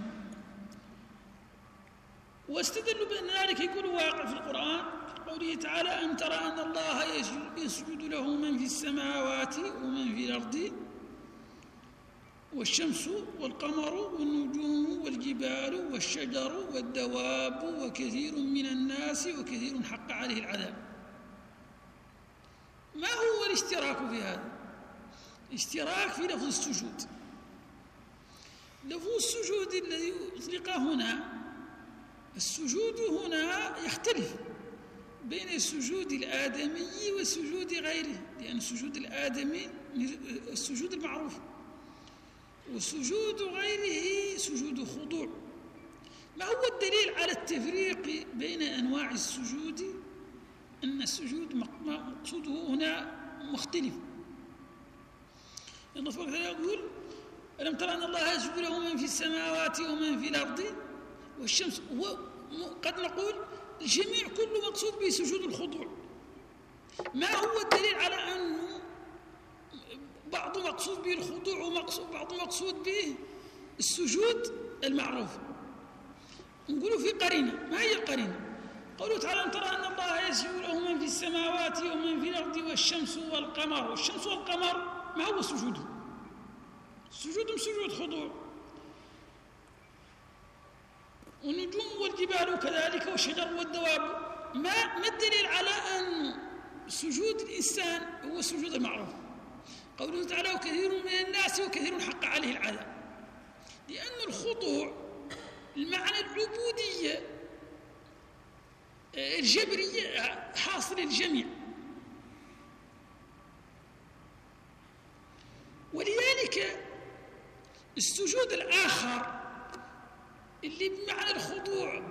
واستدلوا بأن ذلك يكون واقع في القرآن قوله تعالى أن ترى أن الله يسجد له من في السماوات ومن في الأرض والشمس والقمر والنجوم والجبال والشجر والدواب وكثير من الناس وكثير حق عليه العذاب. ما هو الاشتراك في هذا؟ اشتراك في لفظ السجود. لفظ السجود الذي أطلق هنا، السجود هنا يختلف بين السجود الآدمي والسجود غيره، لأن السجود الآدمي السجود المعروف، وسجود غيره سجود خضوع. ما هو الدليل على التفريق بين أنواع السجود؟ أن السجود مقصوده هنا مختلف. الله سبحانه وتعالى يقول ألم ترى أن الله يسجد له من في السماوات ومن في الأرض والشمس. قد نقول الجميع كله مقصود به سجود الخضوع. ما هو الدليل على أنه بعض مقصود به الخضوع وبعض مقصود به السجود المعروف؟ نقولوا في قرينة. ما هي القرينة؟ قوله تعالى أن ترى أن الله يسجد له من في السماوات ومن في الأرض والشمس والقمر. والشمس والقمر ما هو سجوده؟ سجودهم سجود خضوع. والنجوم والجبال كذلك والشجر والدواب. ما ما الدليل على أن سجود الإنسان هو سجود المعروف؟ قوله تعالى وكثير من الناس وكثير حق عليه العذاب. لأن الخضوع المعنى العبودية الجبرية حاصل الجميع، ولذلك السجود الآخر اللي بمعنى الخضوع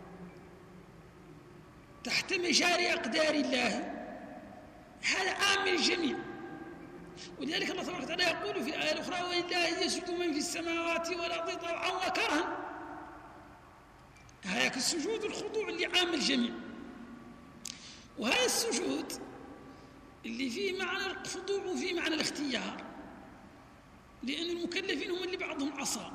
تحت مجاري أقدار الله هذا عام الجميع. ولذلك الله تبارك وتعالى يقول في الآية الأخرى ولله يسجد من في السماوات والأرض طوعا وكرها. هذا السجود الخضوع اللي عام الجميع. وهذا السجود اللي فيه معنى الخضوع وفيه معنى الاختيار، لأن المكلفين هم اللي بعضهم عصى.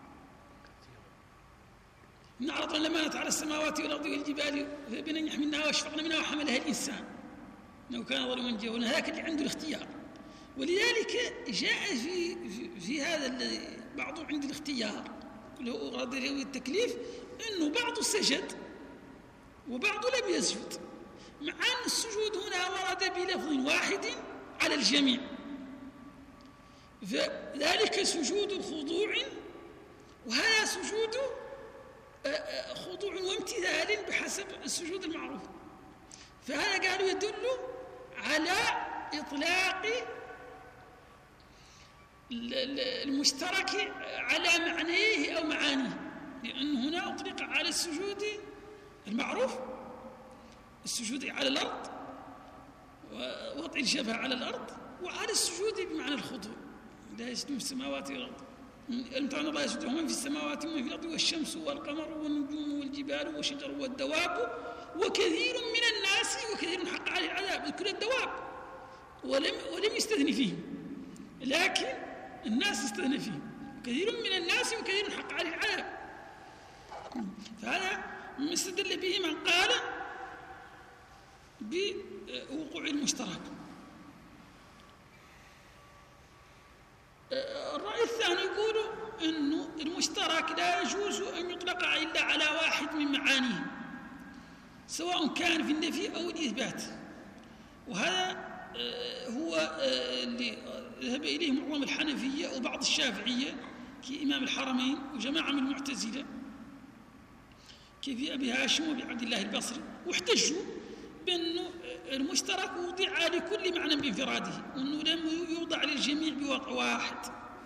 إن عرضنا الأمانة على السماوات والأرض والجبال فأبين أن يحملنها وأشفقن منها وحملها الإنسان. لو كان ظالما جهولا، هذاك اللي عنده الاختيار. ولذلك جاء في في, في هذا الذي بعضهم عنده الاختيار له أراد له التكليف أنه بعضه سجد وبعضه لم يسجد، مع أن السجود هنا ورد بلفظ واحد على الجميع، فذلك سجود خضوع وهذا سجود خضوع وامتثال بحسب السجود المعروف. فهذا قالوا يدل على إطلاق المشترك على معنيه أو معانيه، لأن هنا أطلق على السجود المعروف، السجود على الأرض ووضع الجبهة على الأرض، وعلى السجود بمعنى الخضوع، لا يسجد في السماوات والأرض، امتحان الله يسجد من في السماوات ومن في الأرض والشمس والقمر والنجوم والجبال والشجر والدواب وكثير من الناس وكثير حق عليه العذاب، كل الدواب ولم ولم يستثني فيهم، لكن الناس استثنى فيهم، كثير من الناس وكثير حق عليه العذاب. فهذا ما استدل به من قال بوقوع المشترك. الرأي الثاني يقول أنه المشترك لا يجوز أن يطلق إلا على واحد من معانيه، سواء كان في النفي أو الإثبات، وهذا هو اللي ذهب إليه معظم الحنفية وبعض الشافعية كإمام الحرمين وجماعة من المعتزلة كيف أبي هاشم وأبي عبد الله البصري، واحتجوا بأنه المشترك وضع لكل معنى بانفراده، وأنه لم يوضع للجميع بوضع واحد.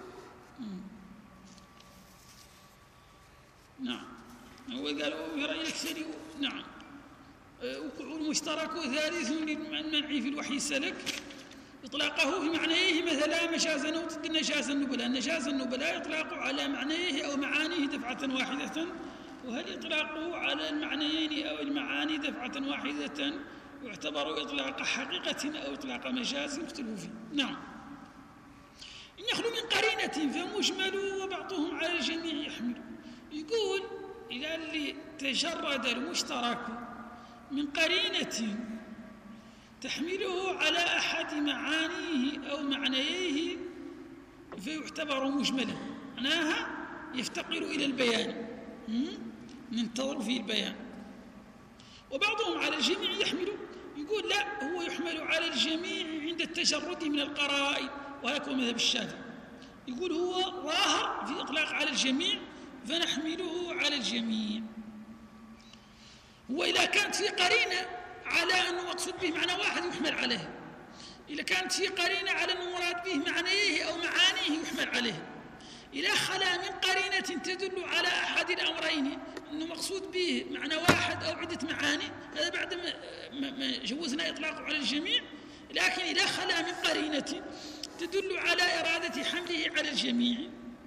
نعم، هو قالوا في رأي الأكثر نعم وقوع المشترك ثالث للمنع في الوحي السلك، إطلاقه في معنيه مثلا مجازا أو ضد نجاز النبلاء. نجاز النبلاء إطلاقه على معنيه أو معانيه دفعة واحدة، وهل إطلاقه على المعنيين أو المعاني دفعة واحدة يعتبر إطلاق حقيقة أو إطلاق مجاز يختلف فيه. نعم، إن يخلو من قرينة فمجمل وبعضهم على الجميع يحمل. يقول إذا اللي تجرد المشترك من قرينة تحمله على أحد معانيه أو معنييه فيعتبر مجملا، معناها يفتقر إلى البيان، ننتظر فيه البيان. وبعضهم على الجميع يحمل، يقول لا، هو يحمل على الجميع عند التجرد من القرائن، وهذا هو مذهب الشافعي، يقول هو ظاهر في إطلاق على الجميع فنحمله على الجميع. وإذا كانت في قرينة على أنه مقصود به معنى واحد يحمل عليه، إذا كانت في قرينة على أنه مراد به معنيه أو معانيه يحمل عليه. إذا خلا من قرينة تدل على أحد الأمرين أنه مقصود به معنى واحد أو عدة معاني، هذا بعد ما جوزنا إطلاقه على الجميع. لكن إذا خلا من قرينة تدل على إرادة حمله على الجميع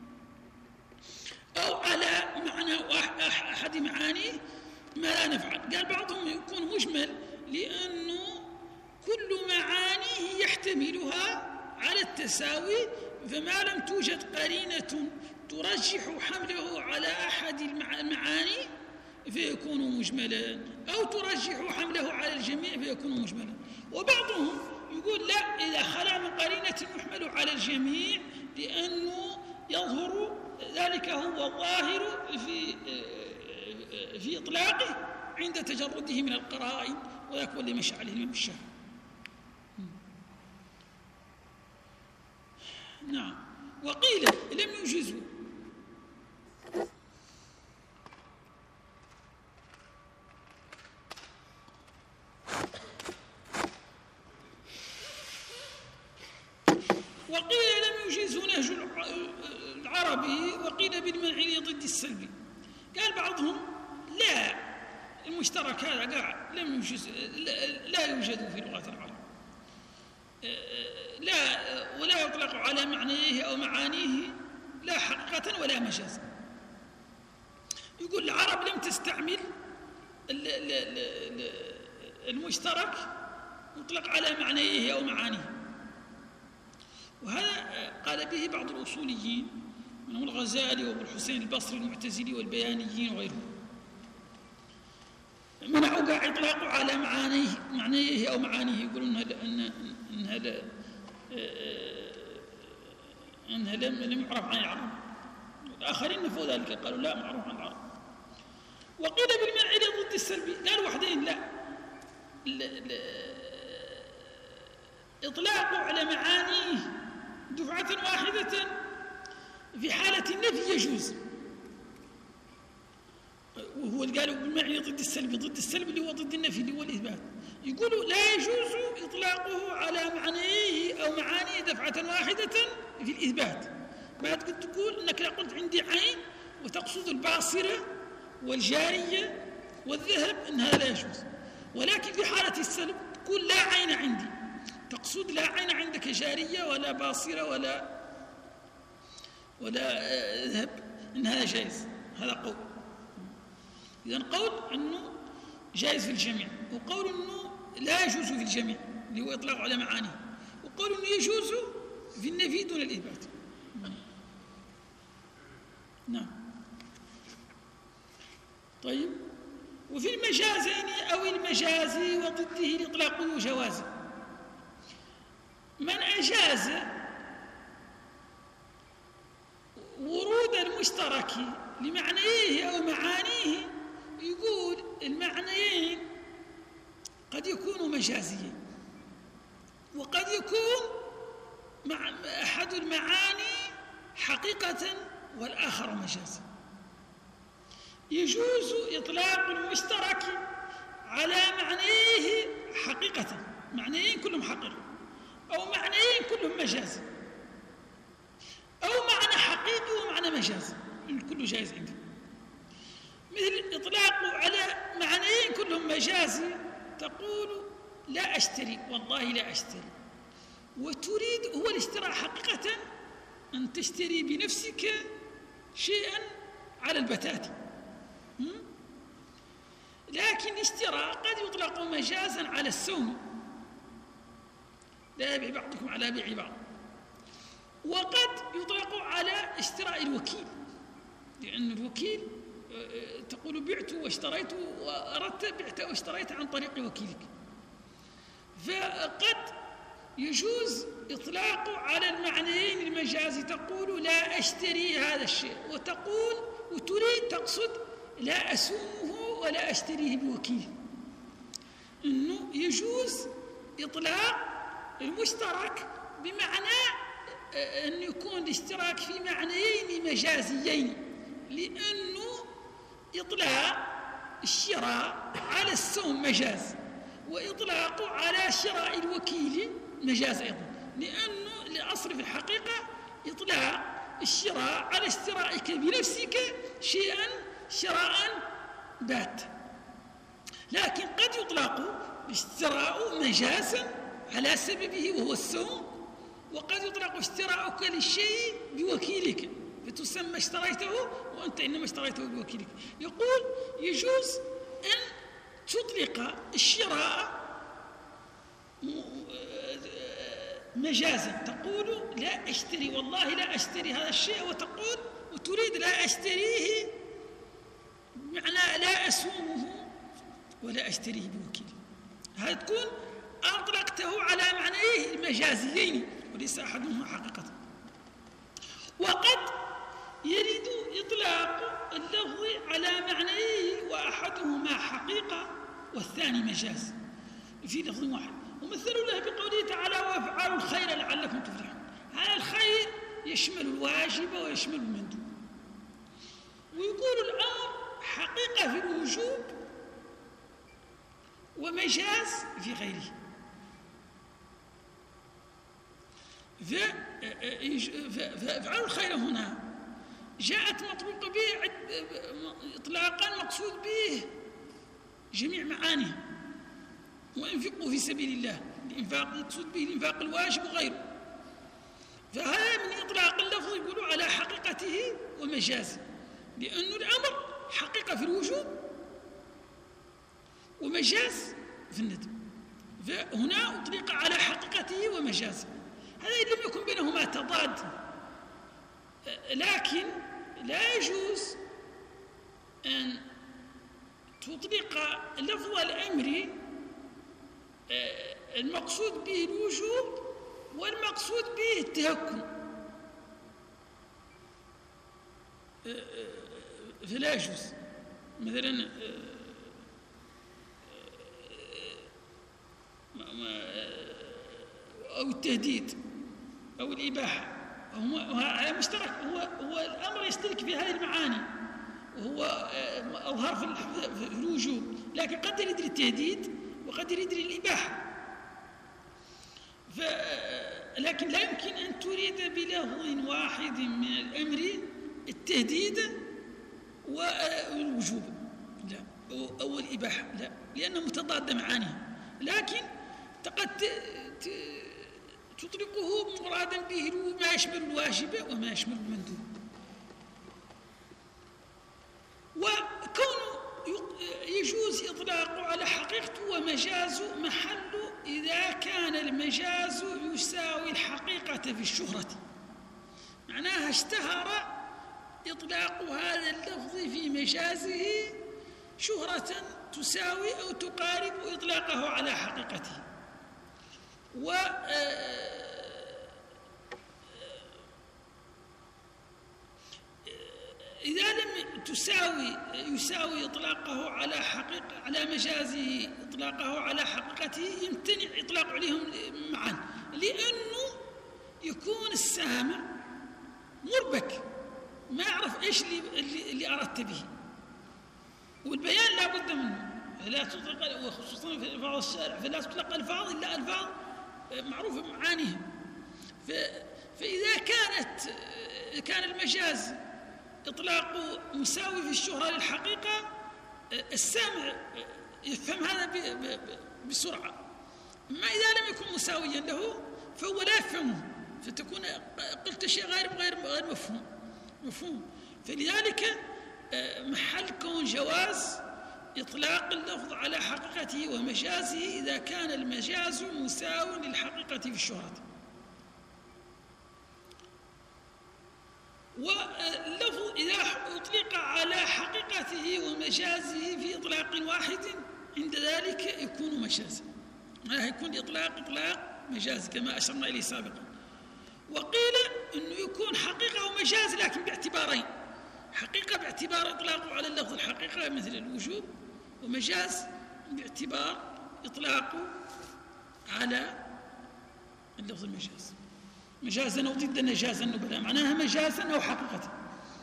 أو على معنى أحد معانيه ما لا نفعل. قال بعضهم يكون مجمل لأنه كل معانيه يحتملها على التساوي، فما لم توجد قرينة ترجح حمله على أحد المعاني فيكون مجملا، أو ترجح حمله على الجميع فيكون مجملا. وبعضهم يقول لا، إذا خلا من قرينة يحمل على الجميع لأنه يظهر ذلك هو الظاهر في في إطلاقه عند تجرده من القرائن، وذاك اللي مشى عليه الإمام الشافعي. نعم، وقيل لم يجزوا. وقيل لم يجزوا نهج العربي، وقيل بالمنع ضد السلبي. قال بعضهم لا، المشترك هذا قاعد لم يجز، لا يوجد في لغة العرب، لا ولا يطلق على معنيه أو معانيه لا حقيقة ولا مجازا. يقول العرب لم تستعمل المشترك مطلق على معنيه أو معانيه، وهذا قال به بعض الأصوليين منهم الغزالي وابو الحسين البصري المعتزلي والبيانيين وغيرهم. منعوا قاع إطلاقه على معانيه معنيه أو معانيه، يقولون أن أنها لا أنها لم يعرف عن العرب. الآخرين نفوا ذلك، قالوا لا معروف عن العرب. وقيل بالمنع ضد السلبي، قالوا وحدين لا, لا, لا إطلاقه على معانيه دفعة واحدة في حالة النفي يجوز، وهو اللي قالوا بالمعنى ضد السلبي، ضد السلبي اللي هو ضد النفي اللي هو الإثبات. يقولوا لا يجوز إطلاقه على معنيه أو معانيه دفعة واحدة في الإثبات. ما تقول أنك لا قلت عندي عين وتقصد الباصرة والجارية والذهب، أن هذا لا يجوز. ولكن في حالة السلب تقول لا عين عندي، تقصد لا عين عندك جارية ولا باصرة ولا ولا ذهب، أن هذا جائز. هذا قول. إذن قول أنه جائز في الجميع، وقول أنه لا يجوز في الجميع اللي هو إطلاق على معانيه، وقول أنه يجوز في النفي دون الإثبات. نعم. طيب، وفي المجازين أو المجاز وضده الإطلاق وجواز. من أجاز ورود المشترك لمعنيه أو معانيه، يقول المعنيين قد يكونوا مجازيين، وقد يكون مع أحد المعاني حقيقة والآخر مجازا. يجوز إطلاق المشترك على معنيه حقيقة، معنيين كلهم حقيقة، أو معنيين كلهم مجازي، أو معنى حقيقي ومعنى مجازي، كله جائز عندي. مثل إطلاقه على معنيين كلهم مجازي، تقول لا أشتري، والله لا أشتري، وتريد هو الاشتراء حقيقة أن تشتري بنفسك شيئا على البتات، لكن الاشتراء قد يطلق مجازا على السوم، لا يبيع بعضكم على بيع بعض، وقد يطلق على اشتراء الوكيل، لأن الوكيل تقول بعت واشتريت وأردت بعت واشتريت عن طريق وكيلك. فقد يجوز إطلاقه على المعنيين المجازي، تقول لا أشتري هذا الشيء، وتقول وتريد تقصد لا أسومه ولا أشتريه بوكيل. إنه يجوز إطلاق المشترك بمعنى أن يكون الاشتراك في معنيين مجازيين، لأنه إطلاق الشراء على السوم مجاز، وإطلاقه على شراء الوكيل مجاز أيضا، لأنه لأصل في الحقيقة إطلاق الشراء على اشترائك بنفسك شيئا شراء بات، لكن قد يطلق اشتراء مجازا على سببه وهو السوم، وقد يطلق اشتراؤك للشيء بوكيلك فتسمى اشتريته وأنت إنما اشتريته بوكيلك. يقول يجوز أن تطلق الشراء مجازا، تقول لا أشتري، والله لا أشتري هذا الشيء، وتقول وتريد لا أشتريه بمعنى لا أسومه ولا أشتريه بوكيلي. هذا تكون أطلقته على معنيه المجازيين وليس أحدهما حقيقة. وقد يريد إطلاق اللفظ على معنيه وأحدهما حقيقة والثاني مجاز في لفظ واحد، ومثلوا له بقوله تعالى وافعلوا الخير لعلكم تفلحون. هذا الخير يشمل الواجب ويشمل المندوب، ويقول الأمر حقيقة في الوجوب ومجاز في غيره. فافعلوا الخير هنا جاءت مطبوقة به إطلاقا مقصود به جميع معانيه، وانفقوا في سبيل الله، الإنفاق مقصود به الإنفاق الواجب وغيره. فهذا من إطلاق اللفظ يقولوا على حقيقته ومجازه، لأن الأمر حقيقة في الوجوب ومجاز في الندب، فهنا أطلق على حقيقته ومجازه. هذا إن لم يكن بينهما تضاد، لكن لا يجوز أن تطلق لفظ الأمر المقصود به الوجوب والمقصود به التهكم، فلا يجوز. مثلا أو التهديد أو الإباحة، هو مشترك، هو هو الأمر يشترك في هذه المعاني، وهو أظهر في الوجوب، لكن قد يريد التهديد وقد يريد الإباحة. لكن لا يمكن أن تريد بلفظ واحد من الأمر التهديد والوجوب، لا، أو الإباحة، لا، لأنها متضادة معانيها. لكن قد تطلقه مرادا به ما يشمل الواجب وما يشمل المندوب. وكونه يجوز إطلاقه على حقيقته ومجاز محل إذا كان المجاز يساوي الحقيقة في الشهرة، معناها اشتهر إطلاق هذا اللفظ في مجازه شهرة تساوي أو تقارب إطلاقه على حقيقته. و إذا لم تساوي يساوي إطلاقه على حقيقة على مجازه إطلاقه على حقيقته، يمتنع إطلاق عليهم معا، لأنه يكون السامع مربك ما يعرف إيش اللي, اللي أردت به، والبيان لا بد منه. لا تطلق، وخصوصا في ألفاظ الشارع، فلا تطلق ألفاظ إلا ألفاظ معروفة معانيها. فإذا كانت كان المجاز إطلاقه مساوي في الشهرة للحقيقة، السامع يفهم هذا بسرعة. أما إذا لم يكن مساويا له فهو لا يفهمه، فتكون قلت شيء غير غير غير مفهوم مفهوم فلذلك محل كون جواز إطلاق اللفظ على حقيقته ومجازه إذا كان المجاز مساو للحقيقة في الشهرة. واللفظ إذا أطلق على حقيقته ومجازه في إطلاق واحد عند ذلك يكون مجازا، ما يكون إطلاق إطلاق مجاز كما أشرنا إليه سابقا. وقيل أنه يكون حقيقة ومجاز لكن باعتبارين: حقيقة باعتبار إطلاقه على اللفظ الحقيقة مثل الوجوب، ومجاز باعتبار إطلاقه على اللفظ المجاز، مجازا أو ضد نجازا بلا، معناها مجازا أو حقيقة.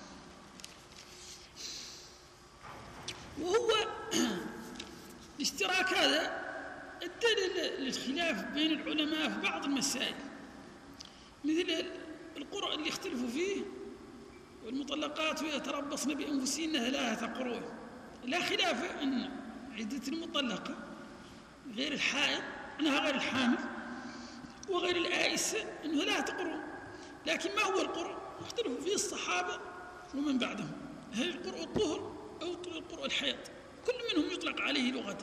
وهو الاشتراك هذا الدليل للخلاف بين العلماء في بعض المسائل، مثل القرء اللي اختلفوا فيه، والمطلقات يتربصن بأنفسهن ثلاثة قروء. لا خلاف أن عدة المطلقة غير الحائض أنها غير الحامل وغير الآئسة أنه ثلاثة قروء. لكن ما هو القرء؟ اختلفوا فيه الصحابة ومن بعدهم، هل القرء الطهر أو القرء الحيض؟ كل منهم يطلق عليه لغة.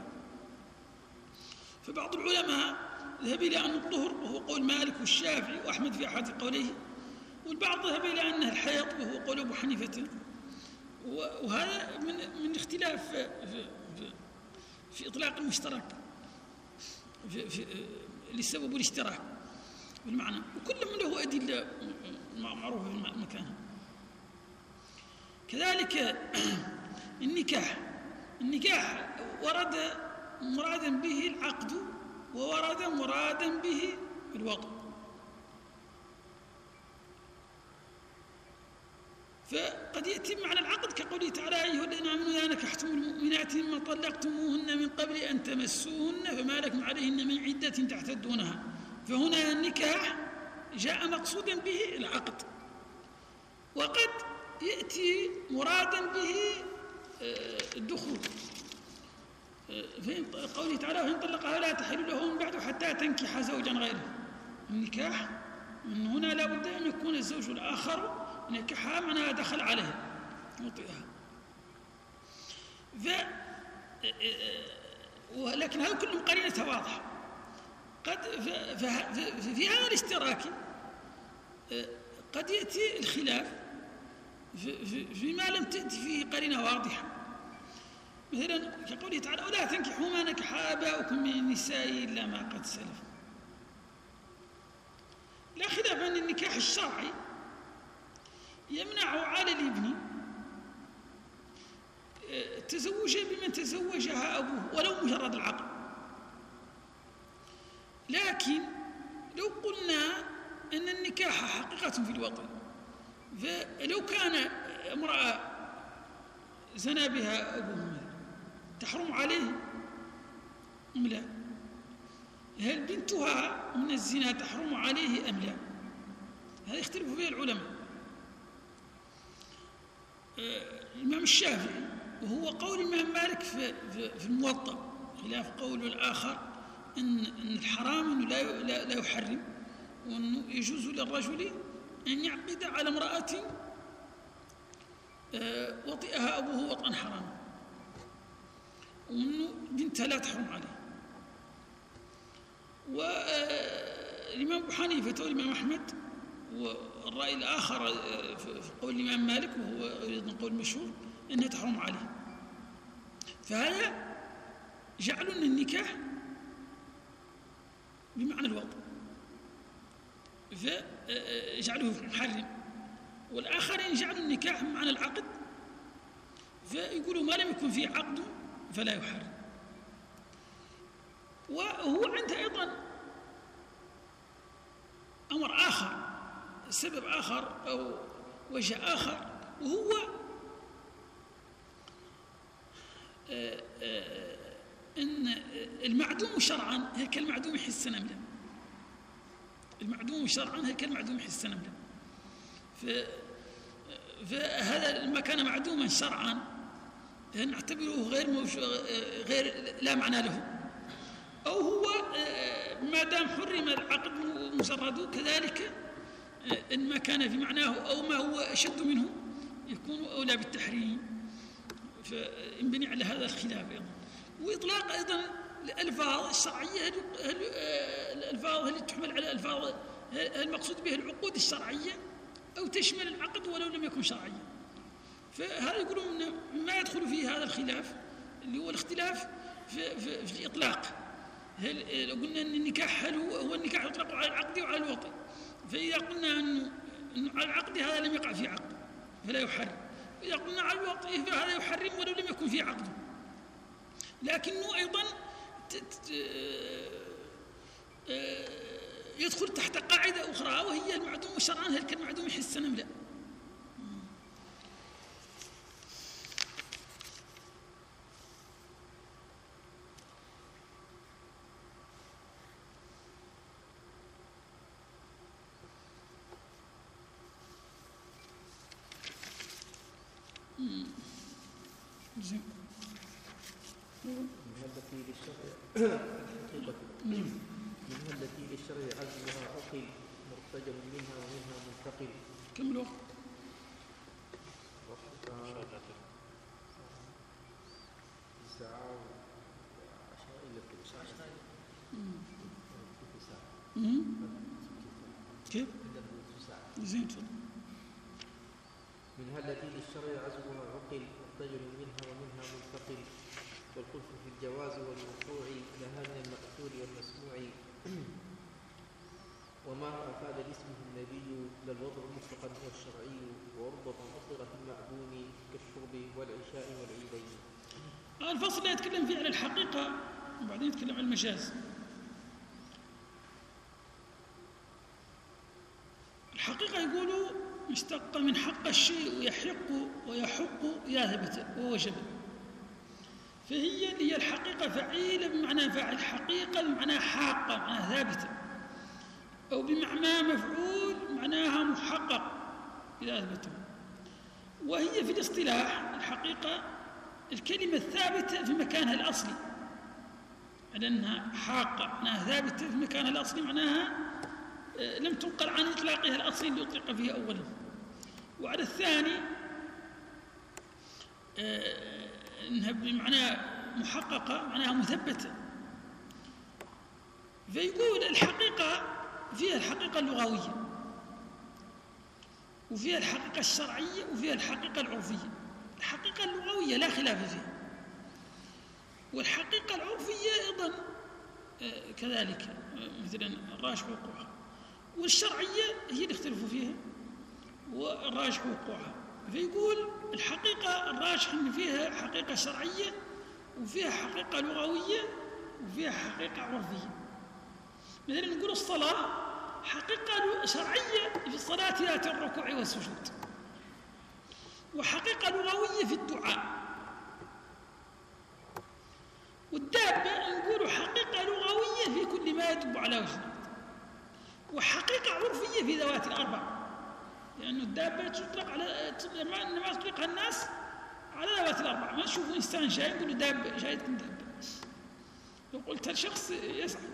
فبعض العلماء ذهب إلى أن الطهر، وهو قول مالك والشافعي وأحمد في أحد قوليه، والبعض ذهب إلى أنه الحيض، وهو قول أبو حنيفة. وهذا من من اختلاف في, في, في إطلاق المشترك في في لسبب الاشتراك بالمعنى، وكل من له أدلة معروفة في مكانها. كذلك النكاح النكاح ورد مرادا به العقد، وورد مرادا به الوطء. فقد يأتي معنى العقد كقوله تعالى: أيها الذين آمنوا إذا نكحتم المؤمنات ثم طلقتموهن من قبل أن تمسوهن فما لكم عليهن من عدة تعتدونها. فهنا النكاح جاء مقصودا به العقد، وقد يأتي مرادا به الدخول، في قوله تعالى: فإن طلقها لا تحل له من بعد حتى تنكح زوجا غيره. النكاح من هنا لا بد أن يكون الزوج الآخر نكحها، معناها دخل عليها وطئها. ف... ولكن هذا كله قرينة واضحة. قد ف... ف... في هذا الاشتراك قد يأتي الخلاف في... في... فيما لم تأتي فيه قرينة واضحة. مثلا كقوله تعالى ولا تنكحوا ما نكح آباؤكم من النساء إلا ما قد سلف. لا خلاف أن النكاح الشرعي يمنع على الابن التزوج بمن تزوجها أبوه ولو مجرد العقد. لكن لو قلنا أن النكاح حقيقة في الوطن، فلو كان امرأة زنى بها أبوه تحرم عليه أم لا؟ هل بنتها من الزنا تحرم عليه أم لا؟ هذا يختلف فيه العلماء. الإمام الشافعي وهو قول الإمام مالك في, في, في الموطأ، خلاف قول الآخر إن, إن الحرام إنه لا, لا, لا يحرم، وأنه يجوز للرجل أن يعقد على امرأة وطئها أبوه وطئا حراما، وأنه بنتها لا تحرم عليه. والإمام أبو حنيفة والإمام أحمد والرأي الآخر في قول الإمام مالك وهو أيضا قول مشهور أنها تحرم عليه. فهذا جعلوا أن النكاح بمعنى الوطء فجعلوه محرم، والآخرين جعلوا النكاح بمعنى العقد فيقولوا ما لم يكن فيه عقد فلا يحرم. وهو عنده أيضا أمر آخر، سبب آخر أو وجه آخر، وهو أن المعدوم شرعا هي كالمعدوم حسا أم لا؟ المعدوم شرعا هي كالمعدوم حسا أم لا؟ فهذا ما كان معدوما شرعا نعتبره غير غير لا معنى له، أو هو ما دام حرم العقد مجرده كذلك إن ما كان في معناه أو ما هو أشد منه يكون أولى بالتحريم. فينبني على هذا الخلاف أيضا. وإطلاق أيضا الألفاظ الشرعية، الألفاظ التي تحمل على الألفاظ المقصود به العقود الشرعية أو تشمل العقد ولو لم يكن شرعيا. فهذا يقولون ما يدخل فيه هذا الخلاف اللي هو الاختلاف في, في, في الإطلاق. هل لو قلنا أن النكاح هل هو, هو النكاح يطلق على العقد وعلى الوطء، فإذا قلنا أنه, أنه على العقد هذا لم يقع فيه عقد فلا يحرم، إذا قلنا على الوطء فهذا يحرم ولو لم يكن فيه عقد. لكنه أيضا يدخل تحت قاعدة أخرى وهي المعدوم شرعا هل كالمعدوم حسا أم لا؟ زين. منها التي للشرع حقيقة منها التي للشرع عزمها عقل مرتجل منها ومنها منتقل. كم الوقت؟ وقت ساعة وعشرة إلا ثلث ساعة. كيف؟ زين. منها التي للشرع عزمها عقل مرتجل منها ومنها منتقل، والخلف في الجواز والوقوع لها من المأثور والمسموع، وما أفاد لاسمه النبي للوضع مطلقا هو الشرعي، وربما أطلق في المعدوم كالشرب والعشاء والعيدين. الفصل لا يتكلم فيه على الحقيقة وبعدين يتكلم عن المجاز. الحقيقة يقولوا مشتق من حق الشيء ويحق ويحق ياثبت ووجب، فهي اللي هي الحقيقة فعيلة بمعنى فاعل، حقيقة بمعنى حاقة بمعنى ثابتة، أو بمعنى مفعول معناها محقق إذا أثبته. وهي في الاصطلاح الحقيقة الكلمة الثابتة في مكانها الأصلي، على أنها حاقة معناها ثابتة في مكانها الأصلي معناها لم تنقل عن إطلاقها الأصلي اللي أطلق فيها أولا. وعلى الثاني أنها بمعنى محققة معناها مثبتة. فيقول الحقيقة فيها الحقيقة اللغوية وفيها الحقيقة الشرعية وفيها الحقيقة العرفية. الحقيقة اللغوية لا خلاف فيها، والحقيقة العرفية أيضا كذلك، مثلا الراجح وقوعها، والشرعية هي اللي اختلفوا فيها والراجح وقوعها. فيقول الحقيقة الراجح أن فيها حقيقة شرعية وفيها حقيقة لغوية وفيها حقيقة عرفية. مثلا نقول الصلاة حقيقة شرعية في الصلاة ذات الركوع والسجود، وحقيقة لغوية في الدعاء. والدابة نقول حقيقة لغوية في كل ما يدب على وجه الأرض، وحقيقة عرفية في ذوات الأربع، لأن الدابة تطلق على إنما يطلقها الناس على ذوات الأربع. ما تشوفوا إنسان شاي يقولوا دابة، شايتكم دابة، لو قلت الشخص يسعى.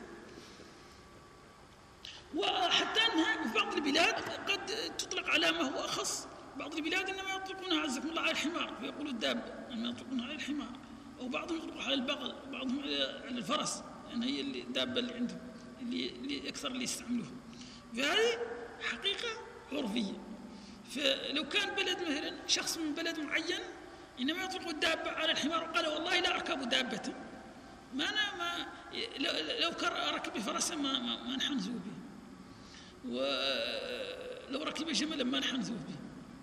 وحتى أنها في بعض البلاد قد تطلق على ما هو أخص. بعض البلاد إنما يطلقونها عزكم الله على الحمار فيقولوا الدابة، إنما يطلقونها على الحمار، أو بعضهم يطلقوا على البغل، وبعضهم على الفرس، لأن يعني هي اللي الدابة اللي عندهم اللي, اللي أكثر اللي يستعملوها. فهذه حقيقة عرفية. فلو كان بلد مثلا شخص من بلد معين إنما يطلق الدابة على الحمار وقال والله لا أركب دابة، ما أنا ما لو ركب فرسا ما ما, ما نحنزوا به، ولو ركب جملا ما نحنزوا به،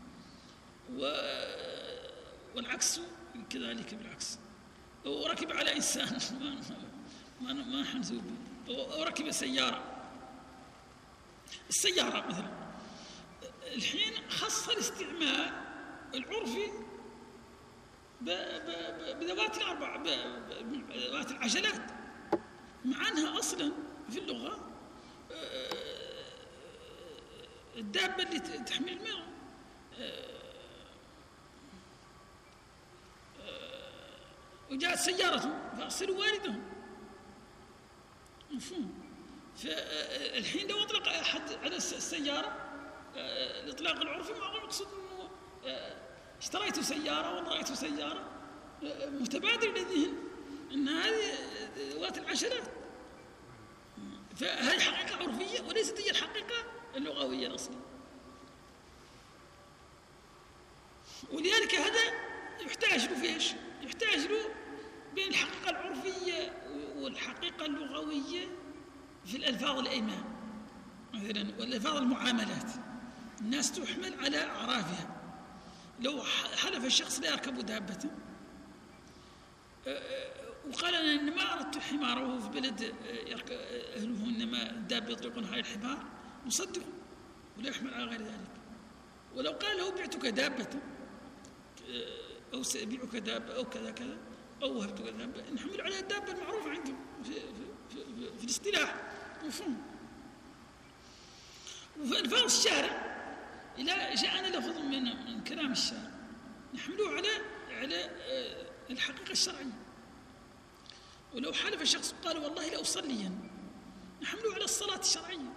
والعكس كذلك بالعكس. لو ركب على إنسان ما ما ما نحنزوا به، أو ركب سيارة. السيارة مثلا الحين خص الاستعمال العرفي بذوات الأربع، بذوات العجلات، مع أنها أصلا في اللغة الدابة اللي تحمل الماء وجاءت سيارة فأرسلوا والدهم، مفهوم. فالحين لو أطلق أحد على السيارة الإطلاق العرفي ما هو يقصد أنه اشتريت سيارة ولا رأيت سيارة، متبادر للذهن أن هذه ذوات العشرات. فهذه حقيقة عرفية وليست هي الحقيقة اللغوية الأصلية. ولذلك هذا يحتاج له في ايش؟ يحتاج له بين الحقيقة العرفية والحقيقة اللغوية في الألفاظ الأيمان مثلا، والألفاظ المعاملات. الناس تحمل على أعرافها. لو حلف الشخص لا يركب دابة وقال أنا إنما أردت حمار وهو في بلد أهله إنما الدابة يطلقونها على الحمار، نصدقه ولا يحمل على غير ذلك. ولو قال له بعتك دابة أو سأبيعك دابة أو كذا كذا أو وهبتك دابة، نحمل عليها الدابة المعروفة عندهم في, في, في, في, في الاصطلاح، مفهوم. وفي ألفاظ الشارع إذا جاءنا لفظ من, من كلام الشارع نحمله على على الحقيقة الشرعية. ولو حلف الشخص قال والله لأصلين نحمله على الصلاة الشرعية،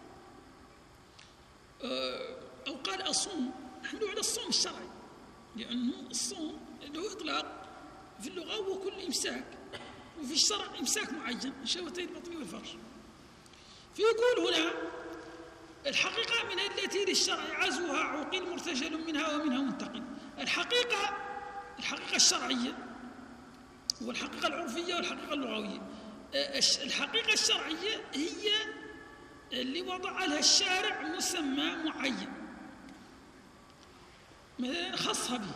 أو قال أصوم نحمله على الصوم الشرعي، لأنه الصوم له إطلاق في اللغة هو كل إمساك، وفي الشرع إمساك معين شهوتي البطن والفرج. فيقول هنا الحقيقة من التي للشرع عزوها عقيل مرتجل منها ومنها منتقل. الحقيقة الحقيقة الشرعية والحقيقة العرفية والحقيقة اللغوية. الحقيقة الشرعية هي اللي وضع لها الشارع مسمى معين مثلا خصها به.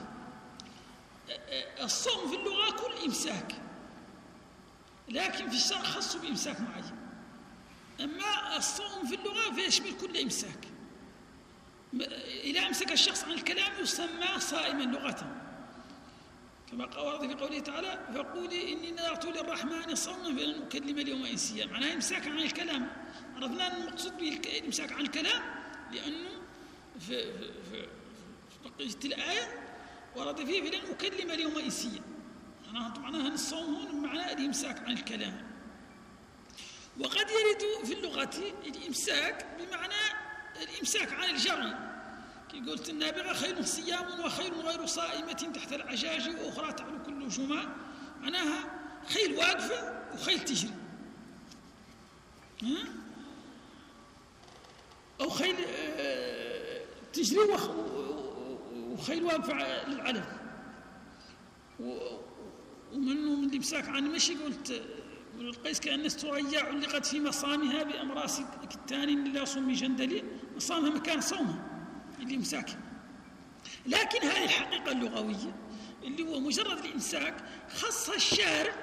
الصوم في اللغة كل إمساك، لكن في الشرع خصه بإمساك معين. أما الصوم في اللغة فيشمل كل إمساك. إذا أمسك الشخص عن الكلام يسمى صائما لغة، كما ورد في قوله تعالى فقولي إني نذرت للرحمن صوما فلن أكلم اليوم إنسيا، معناها إمساك عن الكلام. عرفنا أن المقصود به الإمساك عن الكلام لأنه في, في, في, في بقية الآية ورد فيه فلن أكلم اليوم إنسيا، معناها الصوم هون معناه الإمساك عن الكلام. وقد يرد في اللغة الإمساك بمعنى الإمساك عن الجري، كي قلت النابغة خير صيام وخير غير صائمة تحت العجاج وأخرى تعلو كل جمعة، معناها خيل واقفة وخيل تجري، ها؟ أو خيل تجري وخيل واقفة للعلف. ومنه من الإمساك عن المشي قلت القيس كأن الثريا علقت في مصامها بأمراس كتان لا صم جندلي، مصامها مكان صومها الإمساك. لكن هذه الحقيقة اللغوية اللي هو مجرد الإمساك خص الشارع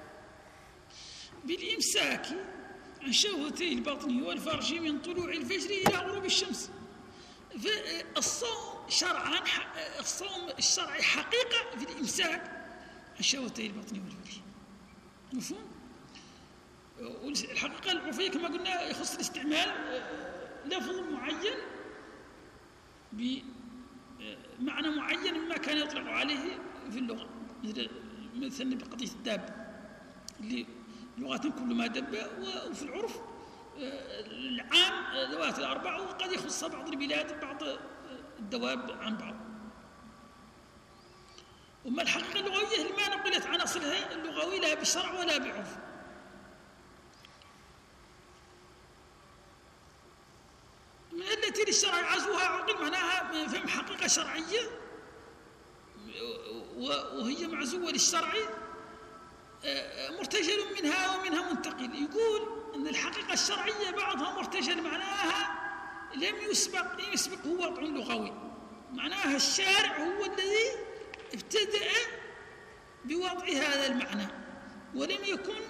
بالإمساك عن شهوتي البطن والفرج من طلوع الفجر إلى غروب الشمس. فالصوم شرعا الصوم الشرعي حقيقة في الإمساك عن شهوتي البطن والفرج. مفهوم؟ والحقيقة العرفية كما قلنا يخص الاستعمال لفظ معين بمعنى معين مما كان يطلق عليه في اللغة، مثل بقضية الدابة اللي لغة كل ما دب، وفي العرف العام ذوات الأربع، وقد يخص بعض البلاد بعض الدواب عن بعض. وما الحقيقة اللغوية ما نقلت عن أصلها اللغوي لا بشرع ولا بعرف. من التي للشرع عزوها عقل معناها فهم حقيقة شرعية وهي معزوة للشرع مرتجل منها ومنها منتقل. يقول أن الحقيقة الشرعية بعضها مرتجل معناها لم يسبق يسبق هو وضع لغوي، معناها الشارع هو الذي ابتدأ بوضع هذا المعنى ولم يكن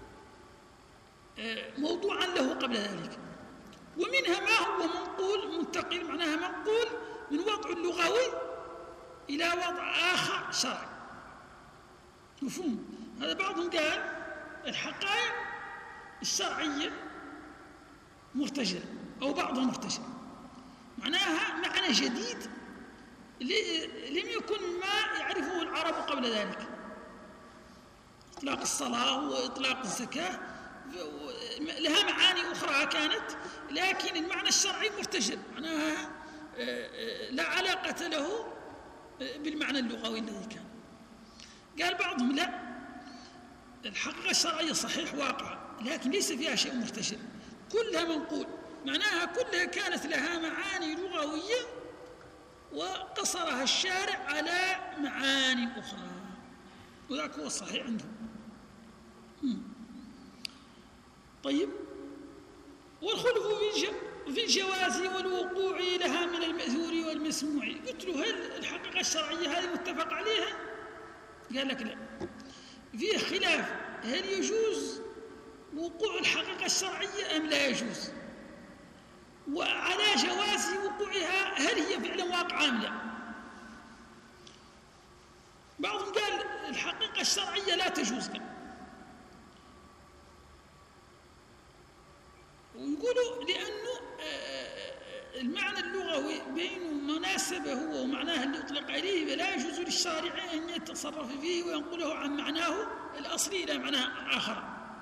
موضوعا له قبل ذلك. ومنها ما هو منقول منتقل معناها منقول من وضع لغوي إلى وضع آخر شرعي. مفهوم؟ هذا بعضهم قال الحقائق الشرعية مرتجلة أو بعضها مرتجل، معناها معنى جديد لم يكن ما يعرفه العرب قبل ذلك. إطلاق الصلاة وإطلاق الزكاة لها معاني أخرى كانت، لكن المعنى الشرعي مرتجل معناها لا علاقة له بالمعنى اللغوي الذي كان. قال بعضهم لا، الحقيقة الشرعية صحيح واقع لكن ليس فيها شيء مرتجل، كلها منقول معناها كلها كانت لها معاني لغوية وقصرها الشارع على معاني أخرى، وذاك هو الصحيح عندهم. طيب، والخلف في الجواز والوقوع لها من المأثور والمسموع. قلت له هل الحقيقة الشرعية هذه متفق عليها؟ قال لك لا، فيه خلاف هل يجوز وقوع الحقيقة الشرعية أم لا يجوز، وعلى جواز وقوعها هل هي فعلا واقعة أم لا. بعضهم قال الحقيقة الشرعية لا تجوز لا، ويقولوا لأنه المعنى اللغوي بين مناسبة هو ومعناه اللي يطلق عليه فلا يجوز للشارع أن يتصرف فيه وينقله عن معناه الأصلي إلى معناه آخر.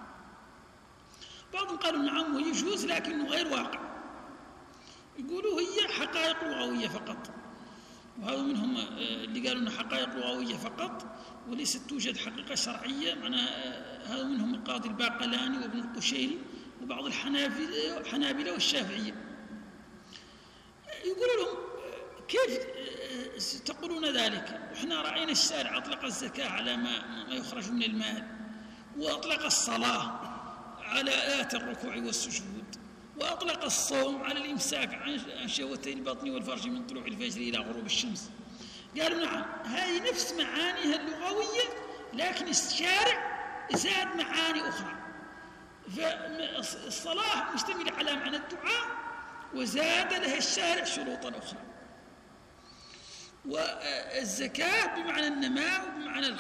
بعضهم قالوا نعم ويجوز لكنه غير واقع، يقولوا هي حقائق لغوية فقط، وهذا منهم اللي قالوا انها حقائق لغوية فقط وليست توجد حقيقة شرعية، معناها هذا منهم القاضي الباقلاني وابن القشيري وبعض الحنابلة والشافعية. يقولوا لهم كيف تقولون ذلك وإحنا رأينا الشارع أطلق الزكاة على ما يخرج من المال، وأطلق الصلاة على آيات الركوع والسجود، وأطلق الصوم على الإمساك عن شهوتي البطن والفرج من طلوع الفجر إلى غروب الشمس. قالوا نعم هذه نفس معانيها اللغوية لكن الشارع زاد معاني أخرى. فالصلاة مشتملة على معنى الدعاء وزاد لها الشارع شروطا أخرى، والزكاة بمعنى النماء وبمعنى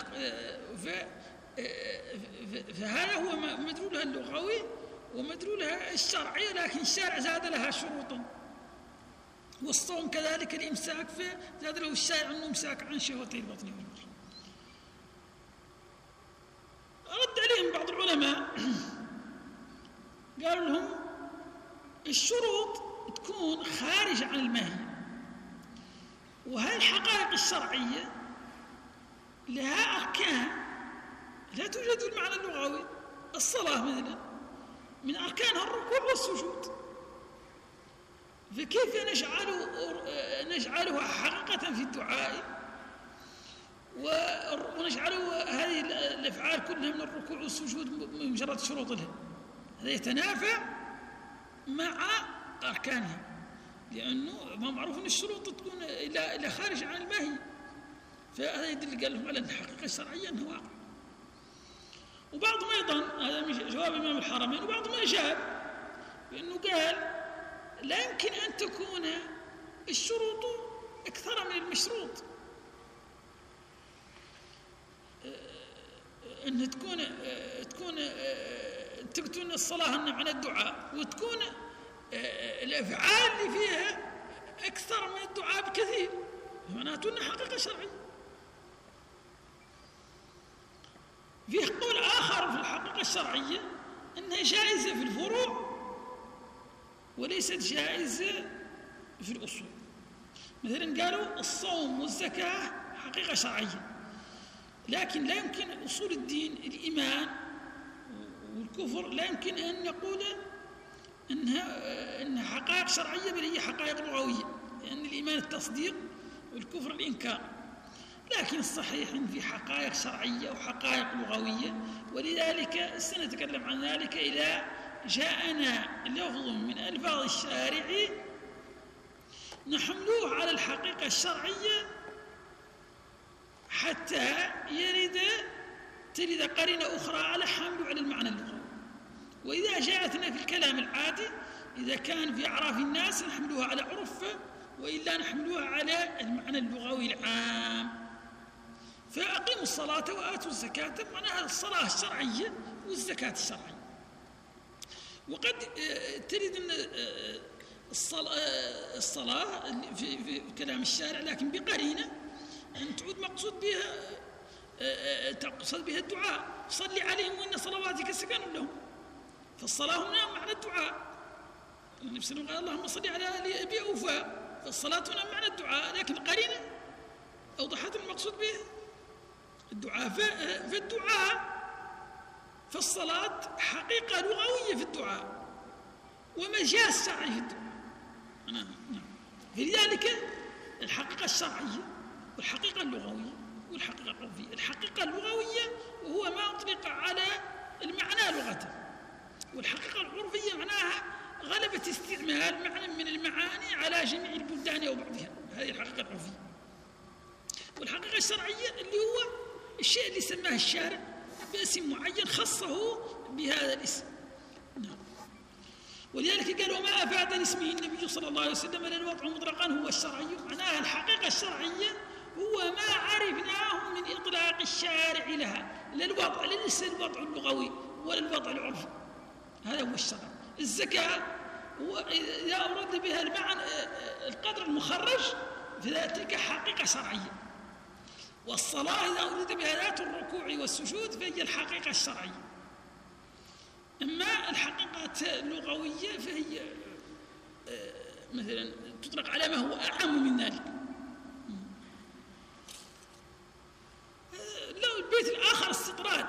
فهذا هو مدلولها اللغوي ومدلولها الشرعي، لكن الشارع زاد لها شروطا. والصوم كذلك الإمساك فزاد له الشارع أنه إمساك عن شهوتي البطن والفرج. رد عليهم بعض العلماء قالوا لهم الشروط تكون خارجة عن الماهية، وهذه الحقائق الشرعية لها أركان لا توجد في المعنى اللغوي. الصلاة مثلا من أركانها الركوع والسجود، فكيف نجعله نجعلها حقيقة في الدعاء ونجعل هذه الأفعال كلها من الركوع والسجود مجرد شروط لها، هذا يتنافى مع أركانها، لأنه ما معروف أن الشروط تكون إلى إلى خارج عن الماهي، فهذا يدل قال لهم على أن الحقيقة الشرعية أنه واقع. وبعضهم أيضا، هذا جواب إمام الحرمين، وبعضهم أجاب بأنه قال لا يمكن أن تكون الشروط أكثر من المشروط، أن تكون تكون تكون الصلاة معنى الدعاء، وتكون الأفعال اللي فيها أكثر من الدعاء بكثير، معناته أنها حقيقة شرعية. فيه قول آخر في الحقيقة الشرعية أنها جائزة في الفروع وليست جائزة في الأصول. مثلا قالوا الصوم والزكاة حقيقة شرعية، لكن لا يمكن أصول الدين الإيمان والكفر لا يمكن أن نقول أنها أنها حقائق شرعية، بل هي حقائق لغوية، لأن الإيمان التصديق والكفر الإنكار. لكن الصحيح أن في حقائق شرعية وحقائق لغوية، ولذلك سنتكلم عن ذلك إذا جاءنا لفظ من ألفاظ الشارع نحملوه على الحقيقة الشرعية حتى يرد ترد قرينة أخرى على حمله على المعنى اللغوي. وإذا جاءتنا في الكلام العادي إذا كان في أعراف الناس نحملوها على عرف، وإلا نحملوها على المعنى اللغوي العام. فأقيموا الصلاة وآتوا الزكاة معناها الصلاة الشرعية والزكاة الشرعية. وقد ترد أن الصلاة في كلام الشارع لكن بقرينة أن تعود مقصود بها تقصد بها الدعاء، صلي عليهم وإن صلواتك سكن لهم، فالصلاة هنا معنى الدعاء. النبي صلى الله عليه وسلم قال اللهم صل على آل أبي أوفى، فالصلاة هنا معنى الدعاء، لكن قرينة أوضحت المقصود به الدعاء. فالدعاء فالصلاة حقيقة لغوية في الدعاء ومجاز شرعي في الدعاء. نعم. فلذلك الحقيقة الشرعية والحقيقة اللغوية والحقيقة العرفية. الحقيقة اللغوية وهو ما أطلق على المعنى لغة، والحقيقة العرفية معناها غلبة استعمال معنى من المعاني على جميع البلدان أو بعضها، هذه الحقيقة العرفية. والحقيقة الشرعية اللي هو الشيء اللي سماه الشارع باسم معين خصه بهذا الاسم. نعم. ولذلك قال وما أفاد اسمه النبي صلى الله عليه وسلم للوضع مطلقا هو الشرعي، معناها الحقيقة الشرعية هو ما عرفناه من إطلاق الشارع لها، للوضع ليس الوضع اللغوي ولا الوضع العرفي، هذا هو الشرع. الزكاة إذا أورد بها المعنى القدر المخرج فتلك حقيقة شرعية، والصلاة إذا أورد بها ذات الركوع والسجود فهي الحقيقة الشرعية. أما الحقيقة اللغوية فهي مثلا تطلق على ما هو أعم من ذلك. لو البيت الآخر استطراد،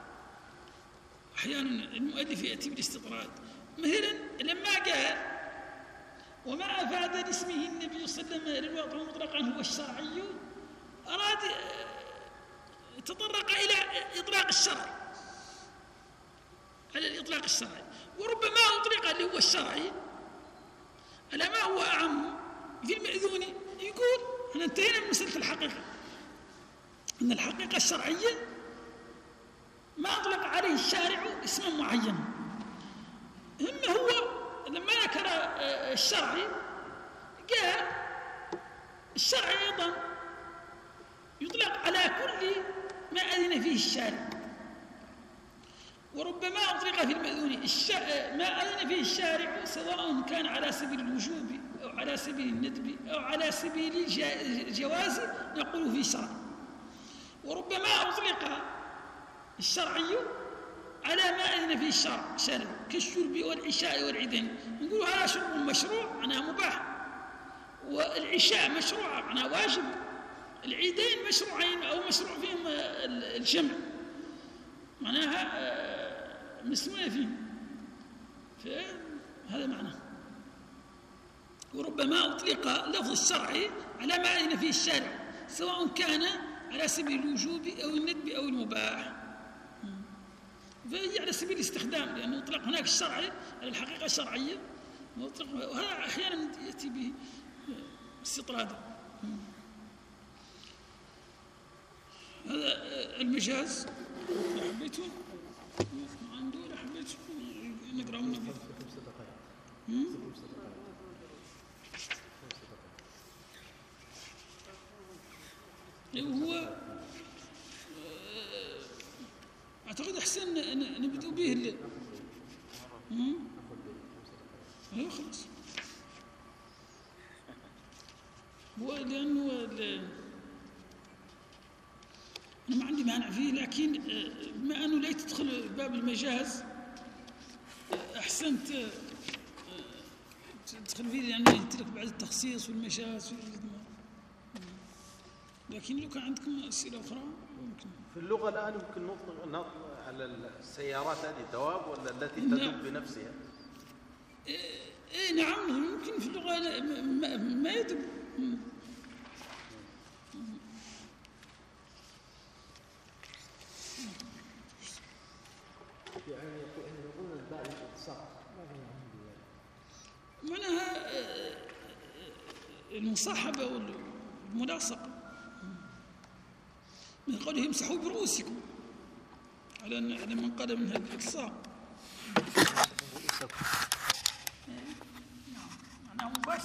أحيانا المؤلف يأتي بالاستطراد، مثلا لما قال وما أفاد لاسمه النبي صلى الله عليه وسلم للوضع مطلقا هو الشرعي، أراد تطرق إلى إطلاق الشرع على الإطلاق الشرعي، وربما أطلق اللي هو الشرعي على ما هو أعم في المأذون. يقول أنا انتهينا من مسألة الحقيقة، أن الحقيقة الشرعية ما أطلق عليه الشارع اسما معينا، هم هو لما ذكر الشرعي قال الشرعي أيضا يطلق على كل ما أذن فيه الشارع، وربما أطلق في المأذون ما أذن فيه الشارع سواء كان على سبيل الوجوب أو على سبيل الندب أو على سبيل الجواز نقول فيه شرع. وربما أطلق الشرعي على ما أذن فيه الشرع شرع كالشرب والعشاء والعيدين، نقول هذا شرب مشروع معناه مباح، والعشاء مشروع معناه واجب، العيدين مشروعين أو مشروع فيهم الجمع معناها مسموع فيهم، فهذا معناه. وربما أطلق لفظ الشرعي على ما أذن فيه الشارع سواء كان على سبيل الوجوب أو الندب أو المباح، فهي على سبيل الاستخدام، لأنه يطلق هناك الشرعي على الحقيقة الشرعية، وهذا أحيانا يأتي به استطرادا. هذا المجاز. حبيتوا عنده ولا حبيتوا نقرأ من نبي؟ هو أعتقد أحسن نبدأ به. أيوة خلاص. هو لأنه أنا ما عندي مانع فيه، لكن بما أنه لا تدخل باب المجاز أحسنت تدخل فيه، لأنه يترك بعد التخصيص والمجاز والإضمار. لكن لو كان عندكم أسئلة أخرى ممكن. في اللغة الآن يمكن نطلق نطلق على السيارات هذه دواب ولا التي تدب بنفسها؟ إيه نعم، يمكن في اللغة ما, ما يدب. يعني يقولون الباء للإلصاق معناها المصاحبة والملاصقة، من قوله امسحوا برؤوسكم على من قال منها الإلصاق.